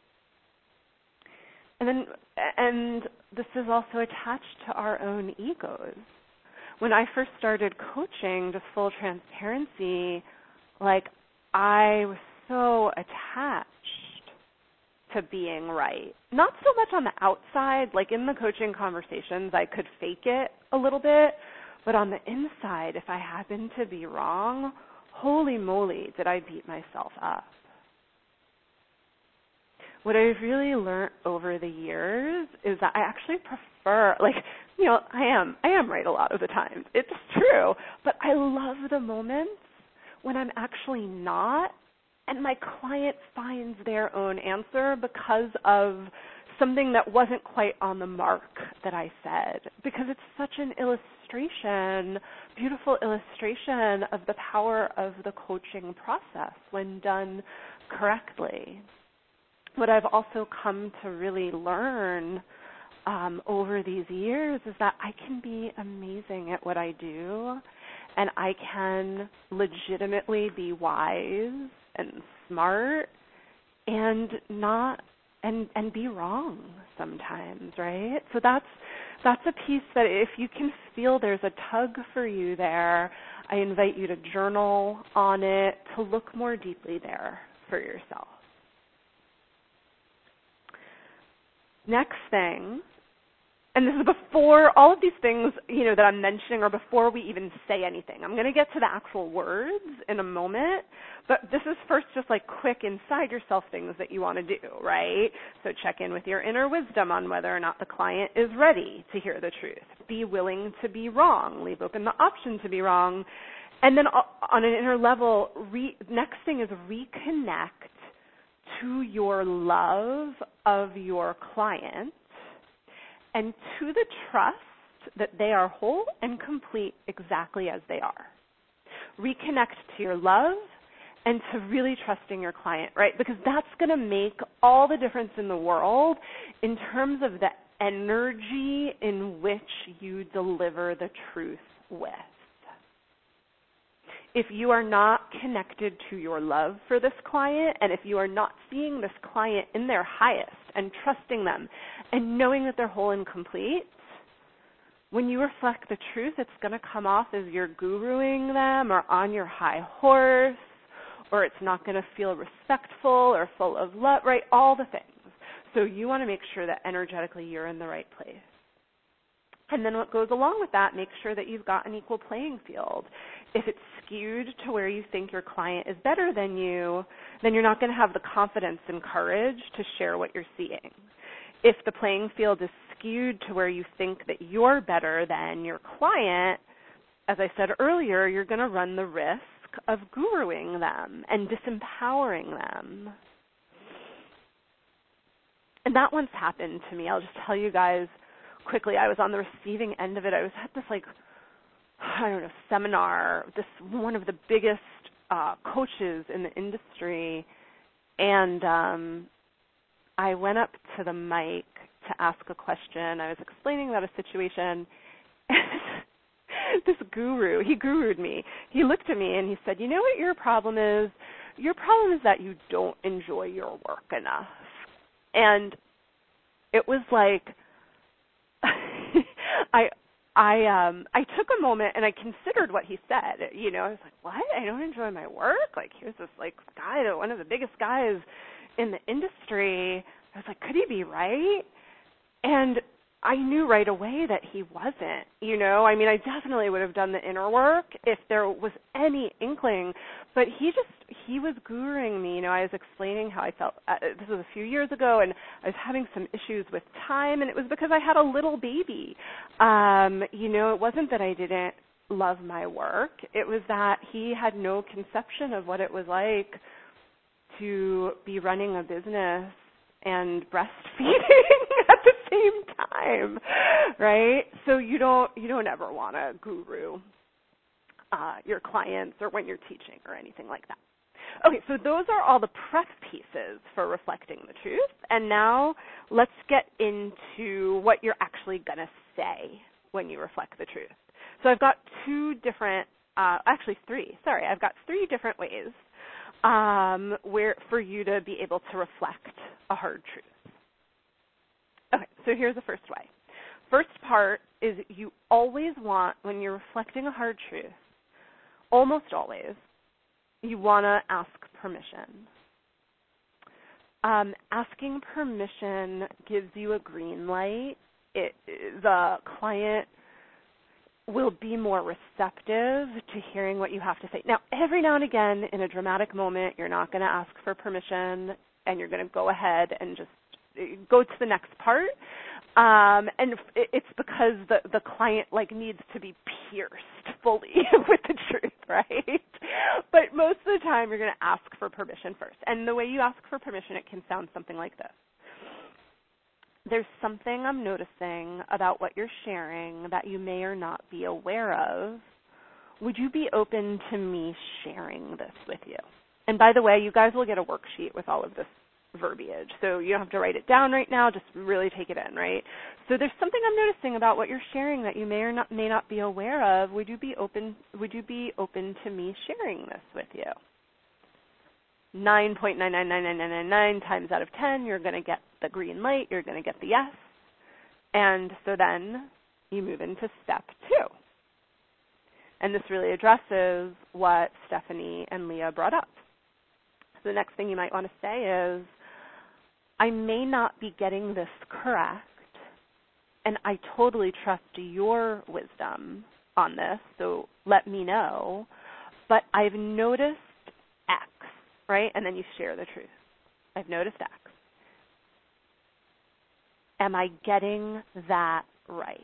And then, and this is also attached to our own egos. When I first started coaching, just full transparency, like I was so attached to being right. Not so much on the outside, like in the coaching conversations, I could fake it a little bit, but on the inside, if I happened to be wrong, holy moly, did I beat myself up. what I've really learned over the years is that I actually prefer, like, you know, I am, I am right a lot of the time. It's true. But I love the moments when I'm actually not, and my client finds their own answer because of something that wasn't quite on the mark that I said, because it's such an illustration, beautiful illustration of the power of the coaching process when done correctly. What I've also come to really learn um, over these years is that I can be amazing at what I do, and I can legitimately be wise and smart and not and and be wrong sometimes, right? So that's that's a piece that if you can feel there's a tug for you there, I invite you to journal on it, to look more deeply there for yourself. Next thing, and this is before all of these things, you know, that I'm mentioning are before we even say anything. I'm going to get to the actual words in a moment, but this is first just like quick inside yourself things that you want to do, right? So check in with your inner wisdom on whether or not the client is ready to hear the truth. Be willing to be wrong. Leave open the option to be wrong. And then on an inner level, re- next thing is reconnect to your love of your client and to the trust that they are whole and complete exactly as they are. Reconnect to your love and to really trusting your client, right? Because that's going to make all the difference in the world in terms of the energy in which you deliver the truth with. If you are not connected to your love for this client, and if you are not seeing this client in their highest and trusting them and knowing that they're whole and complete, when you reflect the truth, it's going to come off as you're guruing them or on your high horse, or it's not going to feel respectful or full of love, right? All the things. So you want to make sure that energetically you're in the right place. And then what goes along with that, make sure that you've got an equal playing field. If it's skewed to where you think your client is better than you, then you're not going to have the confidence and courage to share what you're seeing. If the playing field is skewed to where you think that you're better than your client, as I said earlier, you're going to run the risk of guruing them and disempowering them. And that once happened to me. I'll just tell you guys quickly. I was on the receiving end of it. I was at this, like, I don't know, seminar, this one of the biggest uh, coaches in the industry, and um, I went up to the mic to ask a question. I was explaining about a situation, and this guru, he gurued me. He looked at me and he said, you know what your problem is? Your problem is that you don't enjoy your work enough. And it was like, I I um I took a moment and I considered what he said. You know, I was like, what? I don't enjoy my work? Like, here's this like guy, one of the biggest guys in the industry. I was like, could he be right? And I knew right away that he wasn't, you know. I mean, I definitely would have done the inner work if there was any inkling, but he just, he was guruing me. You know, I was explaining how I felt. Uh, this was a few years ago, and I was having some issues with time, and it was because I had a little baby. Um, you know, it wasn't that I didn't love my work. It was that he had no conception of what it was like to be running a business and breastfeeding at the same time, right? So you don't you don't ever want to guru uh, your clients or when you're teaching or anything like that. Okay, so those are all the prep pieces for reflecting the truth. And now let's get into what you're actually going to say when you reflect the truth. So I've got two different, uh, actually three, sorry, I've got three different ways um, where for you to be able to reflect a hard truth. Okay, so here's the first way. First part is you always want, when you're reflecting a hard truth, almost always, you want to ask permission. Um, asking permission gives you a green light. It, the client will be more receptive to hearing what you have to say. Now, every now and again, in a dramatic moment, you're not going to ask for permission. and you're going to go ahead and just go to the next part. Um, and it's because the, the client like needs to be pierced fully with the truth, right? But most of the time you're going to ask for permission first. And the way you ask for permission, it can sound something like this. There's something I'm noticing about what you're sharing that you may or not be aware of. Would you be open to me sharing this with you? And by the way, you guys will get a worksheet with all of this verbiage. So you don't have to write it down right now, just really take it in, right? So there's something I'm noticing about what you're sharing that you may or not may not be aware of. Would you be open would you be open to me sharing this with you? nine point nine nine nine nine nine nine nine times out of ten, you're going to get the green light, you're going to get the yes. And so then you move into step two. And this really addresses what Stephanie and Leah brought up. So the next thing you might want to say is, I may not be getting this correct, and I totally trust your wisdom on this, so let me know, but I've noticed X, right? And then you share the truth. I've noticed X. Am I getting that right?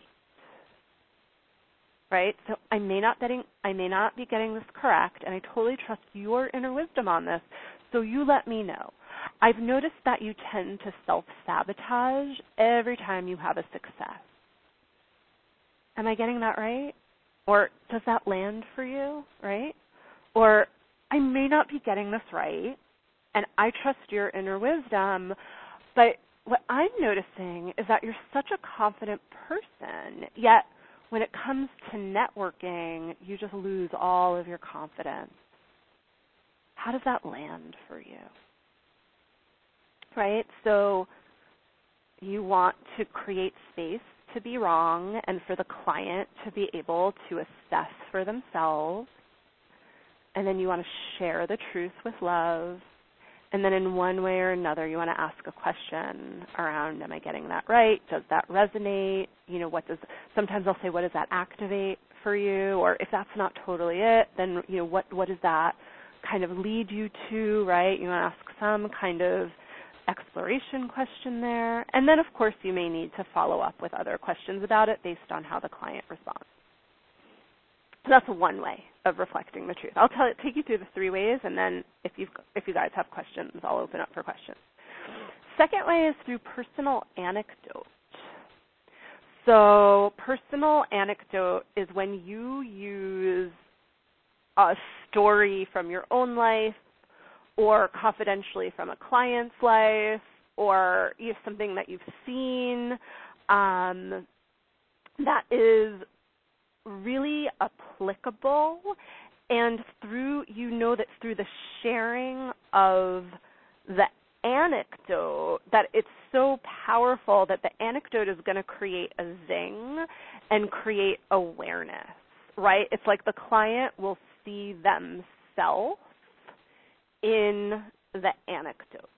Right? So I may not getting I may not be getting this correct, and I totally trust your inner wisdom on this, so you let me know. I've noticed that you tend to self-sabotage every time you have a success. Am I getting that right? Or does that land for you, right? Or I may not be getting this right, and I trust your inner wisdom, but what I'm noticing is that you're such a confident person, yet when it comes to networking, you just lose all of your confidence. How does that land for you? Right? So you want to create space to be wrong and for the client to be able to assess for themselves. And then you want to share the truth with love. And then in one way or another, you want to ask a question around, am I getting that right? Does that resonate? You know, what does, sometimes I'll say, what does that activate for you? Or if that's not totally it, then, you know, what, what does that kind of lead you to, right? You want to ask some kind of exploration question there. And then, of course, you may need to follow up with other questions about it based on how the client responds. So that's one way of reflecting the truth. I'll tell it, take you through the three ways, and then if you if you guys have questions, I'll open up for questions. Second way is through personal anecdote. So personal anecdote is when you use a story from your own life or confidentially from a client's life or you have something that you've seen um, that is really applicable, and through you know that through the sharing of the anecdote that it's so powerful that the anecdote is going to create a zing and create awareness, right? It's like the client will see themselves in the anecdote.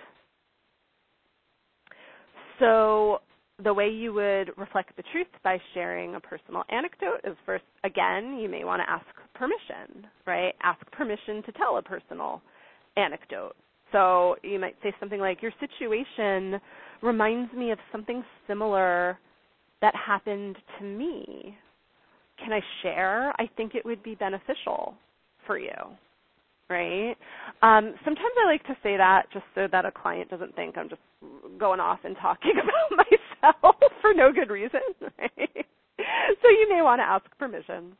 So the way you would reflect the truth by sharing a personal anecdote is first, again, you may want to ask permission, right? Ask permission to tell a personal anecdote. So you might say something like, your situation reminds me of something similar that happened to me. Can I share? I think it would be beneficial for you, right? Um, sometimes I like to say that just so that a client doesn't think I'm just going off and talking about myself for no good reason, right? So you may want to ask permission.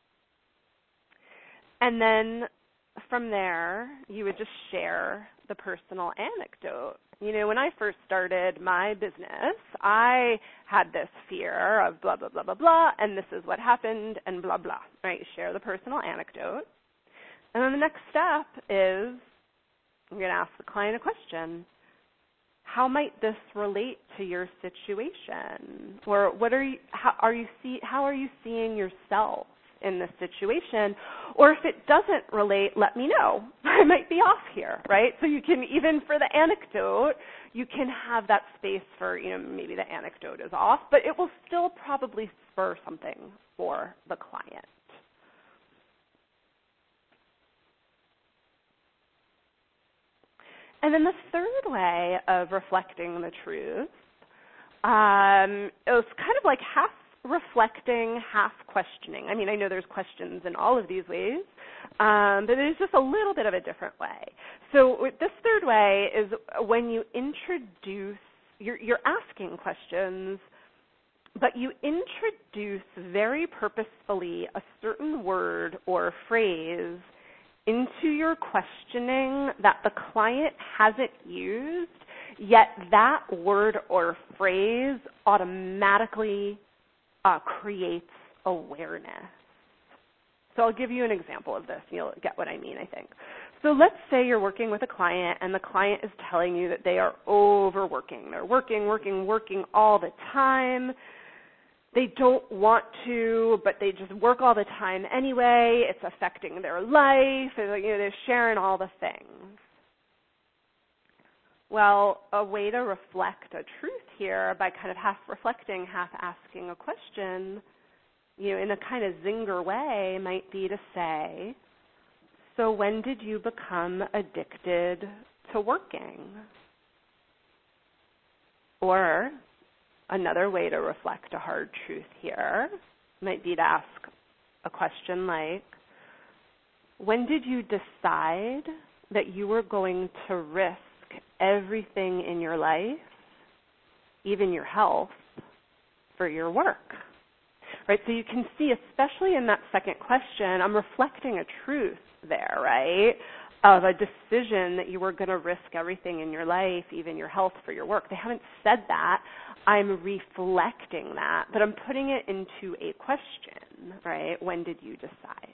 And then from there, you would just share the personal anecdote. You know, when I first started my business, I had this fear of blah, blah, blah, blah, blah, and this is what happened, and blah, blah, right? Share the personal anecdote. And then the next step is I'm going to ask the client a question. How might this relate to your situation? Or what are you, how are you see, how are you seeing yourself in this situation? Or if it doesn't relate, let me know. I might be off here, right? So you can, even for the anecdote, you can have that space for, you know, maybe the anecdote is off, but it will still probably spur something for the client. And then the third way of reflecting the truth um, is kind of like half reflecting, half questioning. I mean, I know there's questions in all of these ways, um, but there's just a little bit of a different way. So this third way is when you introduce, you're, you're asking questions, but you introduce very purposefully a certain word or phrase into your questioning that the client hasn't used, yet that word or phrase automatically uh, creates awareness. So I'll give you an example of this. You'll get what I mean, I think. So let's say you're working with a client and the client is telling you that they are overworking. They're working, working, working all the time. They don't want to, but they just work all the time anyway. It's affecting their life. You know, they're sharing all the things. Well, a way to reflect a truth here by kind of half reflecting, half asking a question, you know, in a kind of zinger way might be to say, so when did you become addicted to working? Or another way to reflect a hard truth here might be to ask a question like, when did you decide that you were going to risk everything in your life, even your health, for your work? Right? So you can see, especially in that second question, I'm reflecting a truth there, right, of a decision that you were going to risk everything in your life, even your health, for your work. They haven't said that. I'm reflecting that, but I'm putting it into a question, right? When did you decide?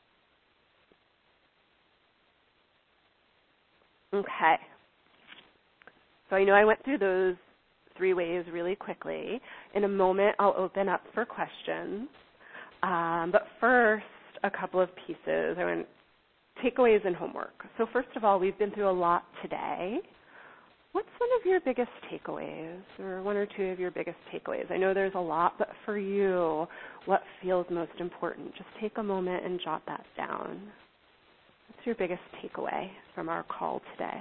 Okay. So I know I went through those three ways really quickly. In a moment, I'll open up for questions. Um, but first, a couple of pieces. I want takeaways and homework. So first of all, we've been through a lot today. What's one of your biggest takeaways, or one or two of your biggest takeaways? I know there's a lot, but for you, what feels most important? Just take a moment and jot that down. What's your biggest takeaway from our call today?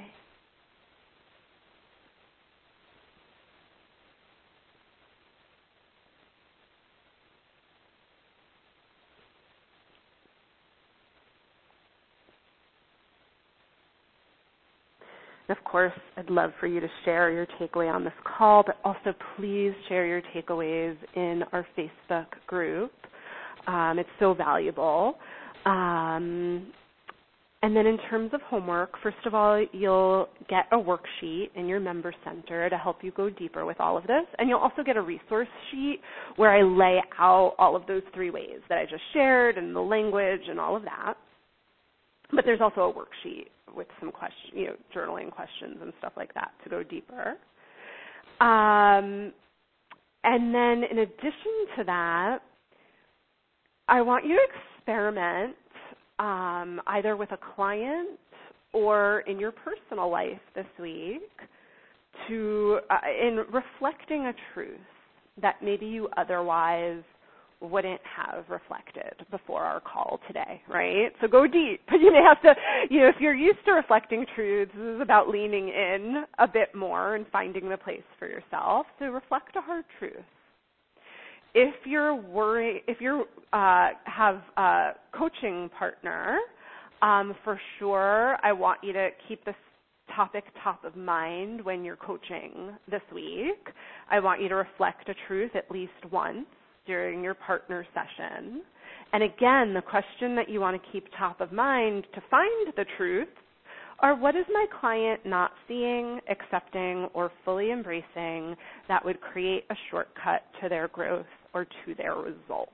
And of course, I'd love for you to share your takeaway on this call, but also please share your takeaways in our Facebook group. Um, it's so valuable. Um, and then in terms of homework, first of all, you'll get a worksheet in your member center to help you go deeper with all of this. And you'll also get a resource sheet where I lay out all of those three ways that I just shared and the language and all of that. But there's also a worksheet with some question, you know, journaling questions and stuff like that to go deeper. Um, and then in addition to that, I want you to experiment um, either with a client or in your personal life this week to uh, in reflecting a truth that maybe you otherwise wouldn't have reflected before our call today, right? So go deep. You may have to, you know, if you're used to reflecting truths, this is about leaning in a bit more and finding the place for yourself. So reflect a hard truth. If you're worried, if you uh, have a coaching partner, um, for sure, I want you to keep this topic top of mind when you're coaching this week. I want you to reflect a truth at least once during your partner session. And again, the question that you want to keep top of mind to find the truth are, what is my client not seeing, accepting, or fully embracing that would create a shortcut to their growth or to their results?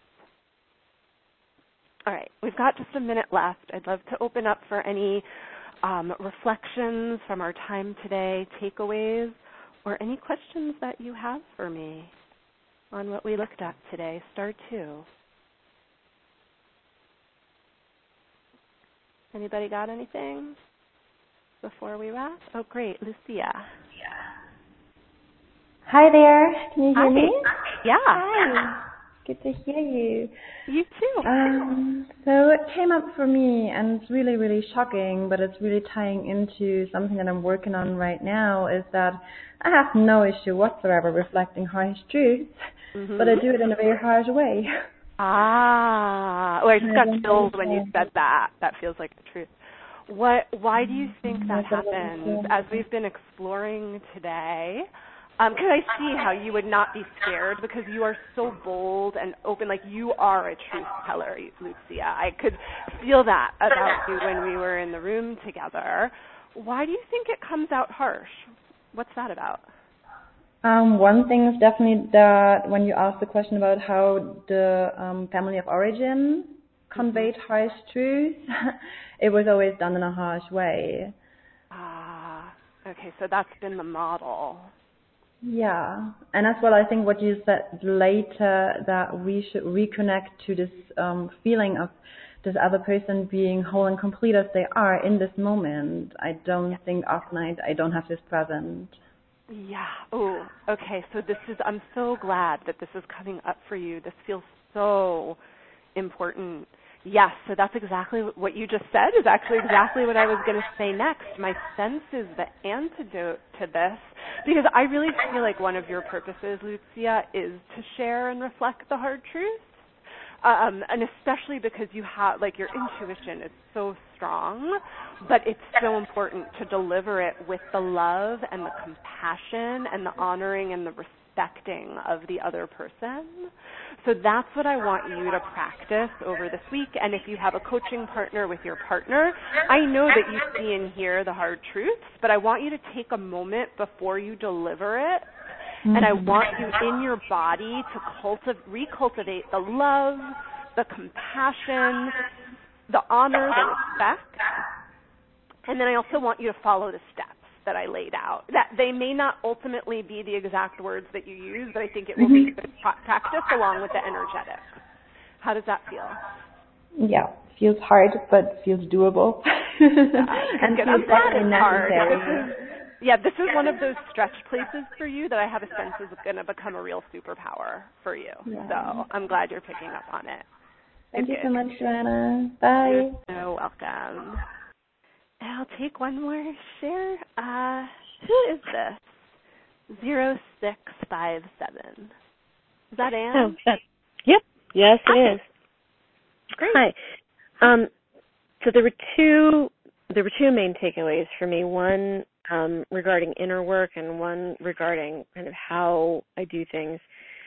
All right, we've got just a minute left. I'd love to open up for any um, reflections from our time today, takeaways, or any questions that you have for me on what we looked at today. Star two. Anybody got anything before we wrap? Oh, great. Lucia. Hi there. Can you hear Hi. me? Yeah. Hi. Good to hear you. You too. Um, so it came up for me, and it's really, really shocking, but it's really tying into something that I'm working on right now, is that I have no issue whatsoever reflecting harsh truths, Mm-hmm. but I do it in a very harsh way. Ah, well, I just got chills when you said that. That feels like the truth. What? Why do you think that happens? As we've been exploring today, because um, I see how you would not be scared because you are so bold and open. Like, you are a truth teller, Lucia. I could feel that about you when we were in the room together. Why do you think it comes out harsh? What's that about? Um, one thing is definitely that when you ask the question about how the um, family of origin conveyed mm-hmm. harsh truths, it was always done in a harsh way. Ah, okay, so that's been the model. Yeah, and as well, I think what you said later, that we should reconnect to this um, feeling of this other person being whole and complete as they are in this moment. I don't yeah. think often I, I don't have this present. Yeah. Oh, okay. So this is, I'm so glad that this is coming up for you. This feels so important. Yes, so that's exactly what you just said is actually exactly what I was going to say next. My sense is the antidote to this, because I really feel like one of your purposes, Lucia, is to share and reflect the hard truths. Um, and especially because you have, like, your intuition is so strong, but it's so important to deliver it with the love and the compassion and the honoring and the respecting of the other person. So that's what I want you to practice over this week. And if you have a coaching partner with your partner, I know that you see and hear the hard truths, but I want you to take a moment before you deliver it. And I want you in your body to cultivate, recultivate the love, the compassion, the honor, the respect. And then I also want you to follow the steps that I laid out. That they may not ultimately be the exact words that you use, but I think it will be good practice along with the energetic. How does that feel? Yeah, feels hard, but feels doable. Yeah, and good. feels I'm glad it's necessary. hard. This is, Yeah, this is one of those stretch places for you that I have a sense is going to become a real superpower for you. Yeah. So I'm glad you're picking up on it. Thank good, you good. so much, Joanna. Bye. You're so welcome. I'll take one more share. Uh, who is this? Zero six five seven. Is that Anne? Oh, that, yep. Yes, it Hi. is. Great. Hi. Um, so there were two. There were two main takeaways for me. One um, regarding inner work, and one regarding kind of how I do things.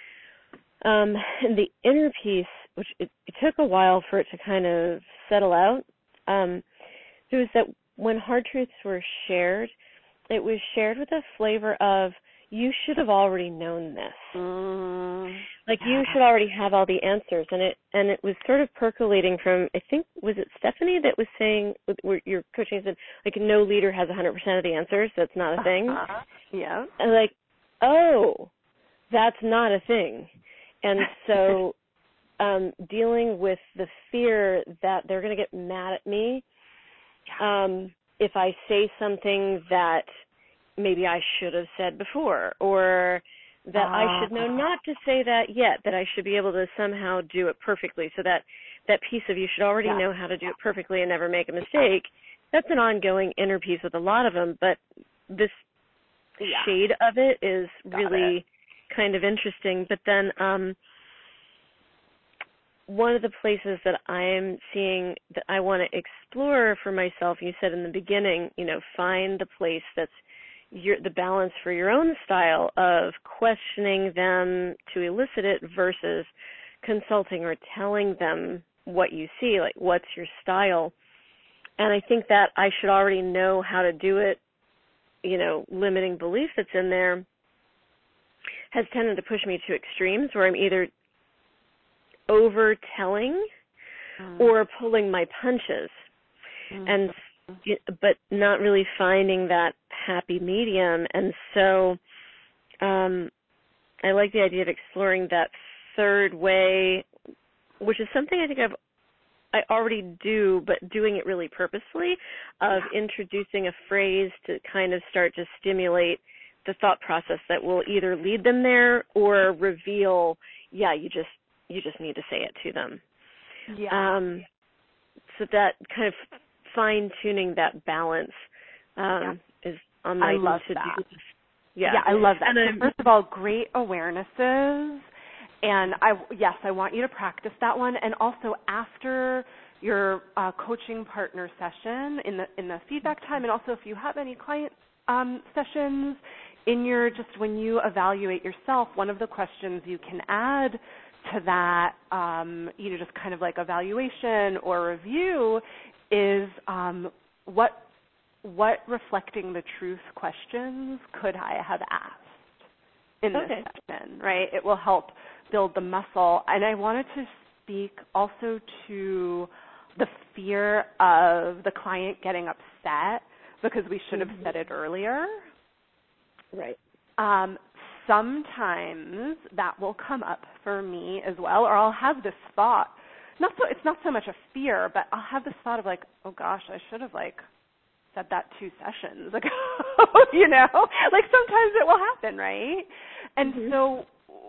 Um, and the inner piece, which it, it took a while for it to kind of settle out, um, it was that when hard truths were shared, it was shared with a flavor of, you should have already known this. Mm, like yeah. you should already have all the answers. And it and it was sort of percolating from, I think, was it Stephanie that was saying, where your coaching said, like, no leader has one hundred percent of the answers. That's not a thing. Uh-huh. Yeah. And like, oh, that's not a thing. And so um, dealing with the fear that they're going to get mad at me um, if I say something that maybe I should have said before, or that uh, I should know not to say that yet, that I should be able to somehow do it perfectly. So that, that piece of you should already yeah. know how to do it perfectly and never make a mistake, that's an ongoing inner piece with a lot of them, but this yeah. shade of it is Got really it. kind of interesting. But then um, one of the places that I'm seeing that I want to explore for myself, you said in the beginning, you know, find the place that's your, the balance for your own style of questioning them to elicit it versus consulting or telling them what you see, like what's your style. And I think that I should already know how to do it, you know, limiting belief that's in there has tended to push me to extremes where I'm either over telling mm. or pulling my punches. Mm. And but not really finding that happy medium. And so um, I like the idea of exploring that third way, which is something I think I've I already do, but doing it really purposefully, of yeah. introducing a phrase to kind of start to stimulate the thought process that will either lead them there or reveal, yeah, you just you just need to say it to them. Yeah. Um, so that kind of fine-tuning that balance um, yeah. is on my I love to-do that. list. Yeah. yeah, I love that. And so first of all, great awarenesses. And I, yes, I want you to practice that one. And also after your uh, coaching partner session in the in the feedback time, and also if you have any client um, sessions in your, just when you evaluate yourself, one of the questions you can add to that, um, you know, just kind of like evaluation or review is um, what what reflecting the truth questions could I have asked in this okay. session, right? It will help build the muscle. And I wanted to speak also to the fear of the client getting upset because we should have mm-hmm. said it earlier. Right. Um, sometimes that will come up for me as well, or I'll have this thought. Not so, it's not so much a fear, but I'll have this thought of like, oh gosh, I should have like said that two sessions ago, you know? Like sometimes it will happen, right? And mm-hmm. so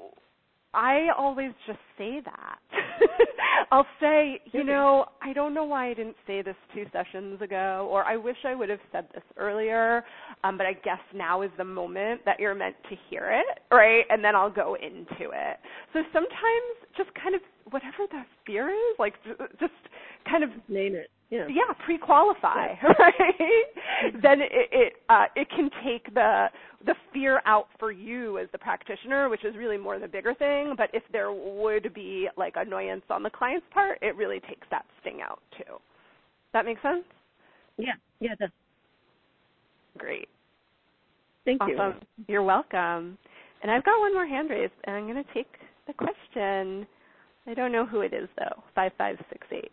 I always just say that. I'll say, you know, I don't know why I didn't say this two sessions ago, or I wish I would have said this earlier, um, but I guess now is the moment that you're meant to hear it, right? And then I'll go into it. So sometimes just kind of whatever that fear is, like just kind of name it. Yeah. Yeah, pre-qualify, yeah. right? Then it it, uh, it can take the the fear out for you as the practitioner, which is really more the bigger thing. But if there would be like annoyance on the client's part, it really takes that sting out too. Does that make sense? Yeah, yeah, that's great. Thank awesome. you. You're welcome. And I've got one more hand raised, and I'm going to take the question. I don't know who it is though. Five five six eight.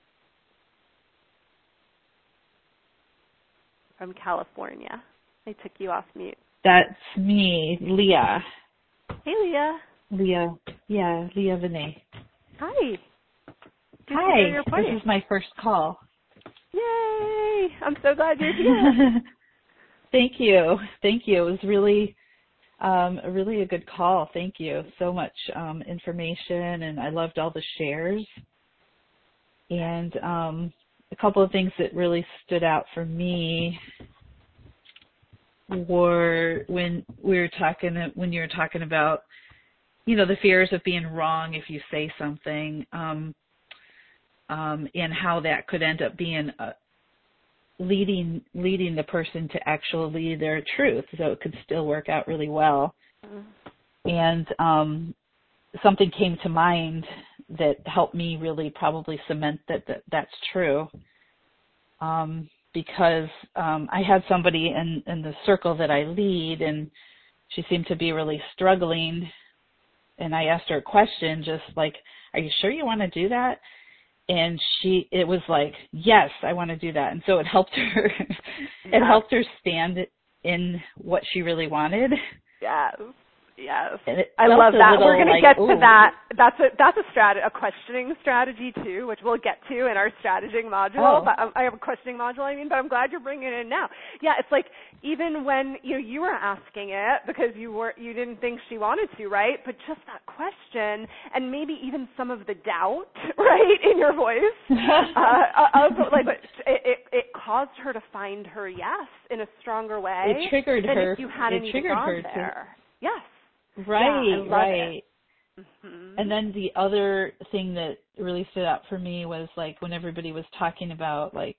From California. I took you off mute. That's me, Leah. Hey, Leah. Leah. Yeah, Leah Vinay. Hi. Good Hi. This is my first call. Yay. I'm so glad you're here. Thank you. Thank you. It was really, um, really a good call. Thank you so much. Um, information, and I loved all the shares. And um, a couple of things that really stood out for me were when we were talking, when you were talking about, you know, the fears of being wrong if you say something, um, um, and how that could end up being a, leading leading the person to actually their truth, so it could still work out really well. Mm-hmm. And um, something came to mind that helped me really probably cement that, that that's true. Um, because um, I had somebody in, in the circle that I lead, and she seemed to be really struggling. And I asked her a question, just like, "Are you sure you want to do that?" And she, it was like, "Yes, I want to do that." And so it helped her. Yeah. It helped her stand in what she really wanted. Yes. Yes, it, I love that. Little, We're going like, to get ooh. to that. That's a that's a strat a questioning strategy too, which we'll get to in our strategizing module. Oh. But um, I have a questioning module. I mean, but I'm glad you're bringing it in now. Yeah, it's like even when you know, you were asking it because you were you didn't think she wanted to, right? But just that question, and maybe even some of the doubt, right, in your voice, uh, of like it, it it caused her to find her yes in a stronger way. It triggered than her. If you hadn't it even triggered gone her there. To... Yes. Right, yeah, I love right. It. Mm-hmm. And then the other thing that really stood out for me was like when everybody was talking about like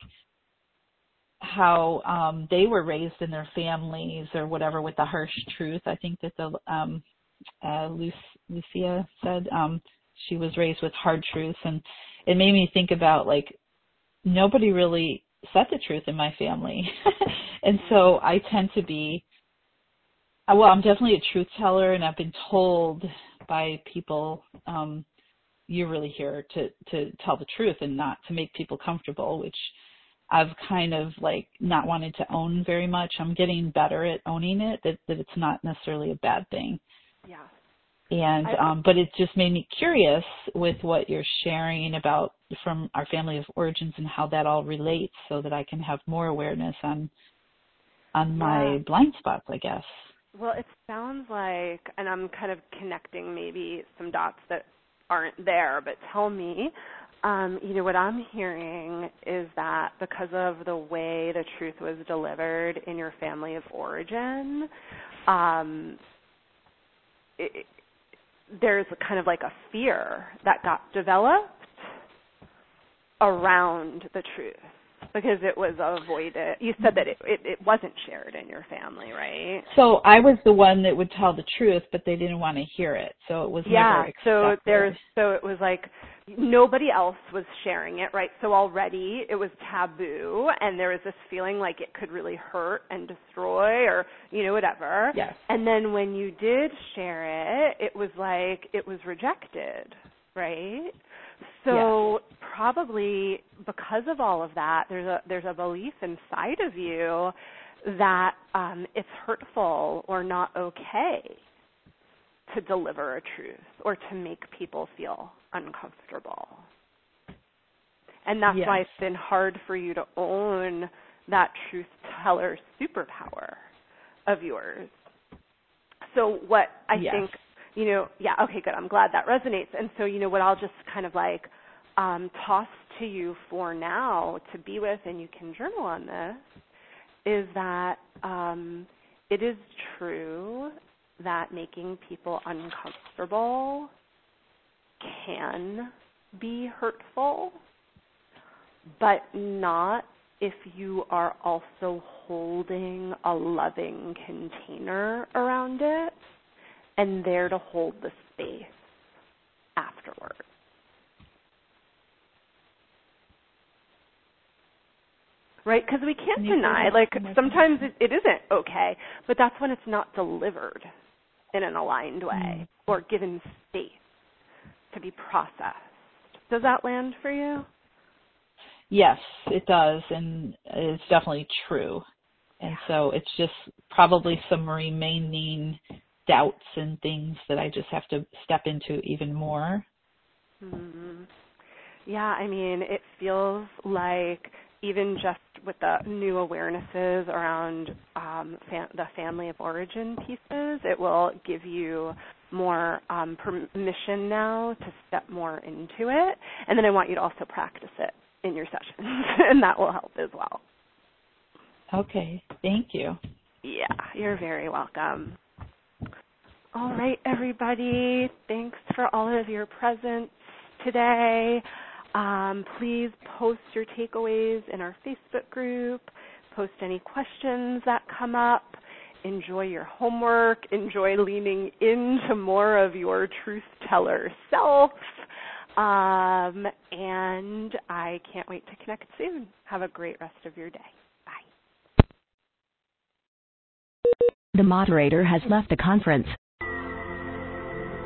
how um, they were raised in their families or whatever with the harsh truth. I think that the um, uh, Luc- Lucia said um, she was raised with hard truths, and it made me think about like nobody really said the truth in my family, and so I tend to be. Well, I'm definitely a truth teller, and I've been told by people, um, you're really here to, to tell the truth and not to make people comfortable, which I've kind of like not wanted to own very much. I'm getting better at owning it, that, that it's not necessarily a bad thing. Yeah. And, I, um, but it just made me curious with what you're sharing about from our family of origins and how that all relates so that I can have more awareness on, on yeah. my blind spots, I guess. Well, it sounds like, and I'm kind of connecting maybe some dots that aren't there, but tell me, um, you know, what I'm hearing is that because of the way the truth was delivered in your family of origin, um, it, there's a kind of like a fear that got developed around the truth because it was avoided. You said that it, it, it wasn't shared in your family, right? So I was the one that would tell the truth, but they didn't want to hear it, so it was yeah, never accepted. so there's so it was like nobody else was sharing it, right? So already it was taboo, and there was this feeling like it could really hurt and destroy, or you know, whatever. Yes. And then when you did share it, it was like it was rejected, right? So yes. Probably because of all of that, there's a there's a belief inside of you that um, it's hurtful or not okay to deliver a truth or to make people feel uncomfortable. And that's yes. why it's been hard for you to own that truth teller superpower of yours. So what I yes. think, you know, yeah, okay, good. I'm glad that resonates. And so, you know, what I'll just kind of like um, toss to you for now to be with, and you can journal on this, is that um, it is true that making people uncomfortable can be hurtful, but not if you are also holding a loving container around it and there to hold the space afterwards. Right? Because we can't deny, like, sometimes it, it isn't okay, but that's when it's not delivered in an aligned way mm. or given space to be processed. Does that land for you? Yes, it does, and it's definitely true. And so it's just probably some remaining doubts and things that I just have to step into even more. Mm-hmm. Yeah, I mean, it feels like even just with the new awarenesses around um, fam- the family of origin pieces, it will give you more um, permission now to step more into it. And then I want you to also practice it in your sessions, and that will help as well. Okay, thank you. Yeah, you're very welcome. All right, everybody, thanks for all of your presence today. Um, please post your takeaways in our Facebook group. Post any questions that come up. Enjoy your homework. Enjoy leaning into more of your truth teller self. Um, and I can't wait to connect soon. Have a great rest of your day. Bye. The moderator has left the conference.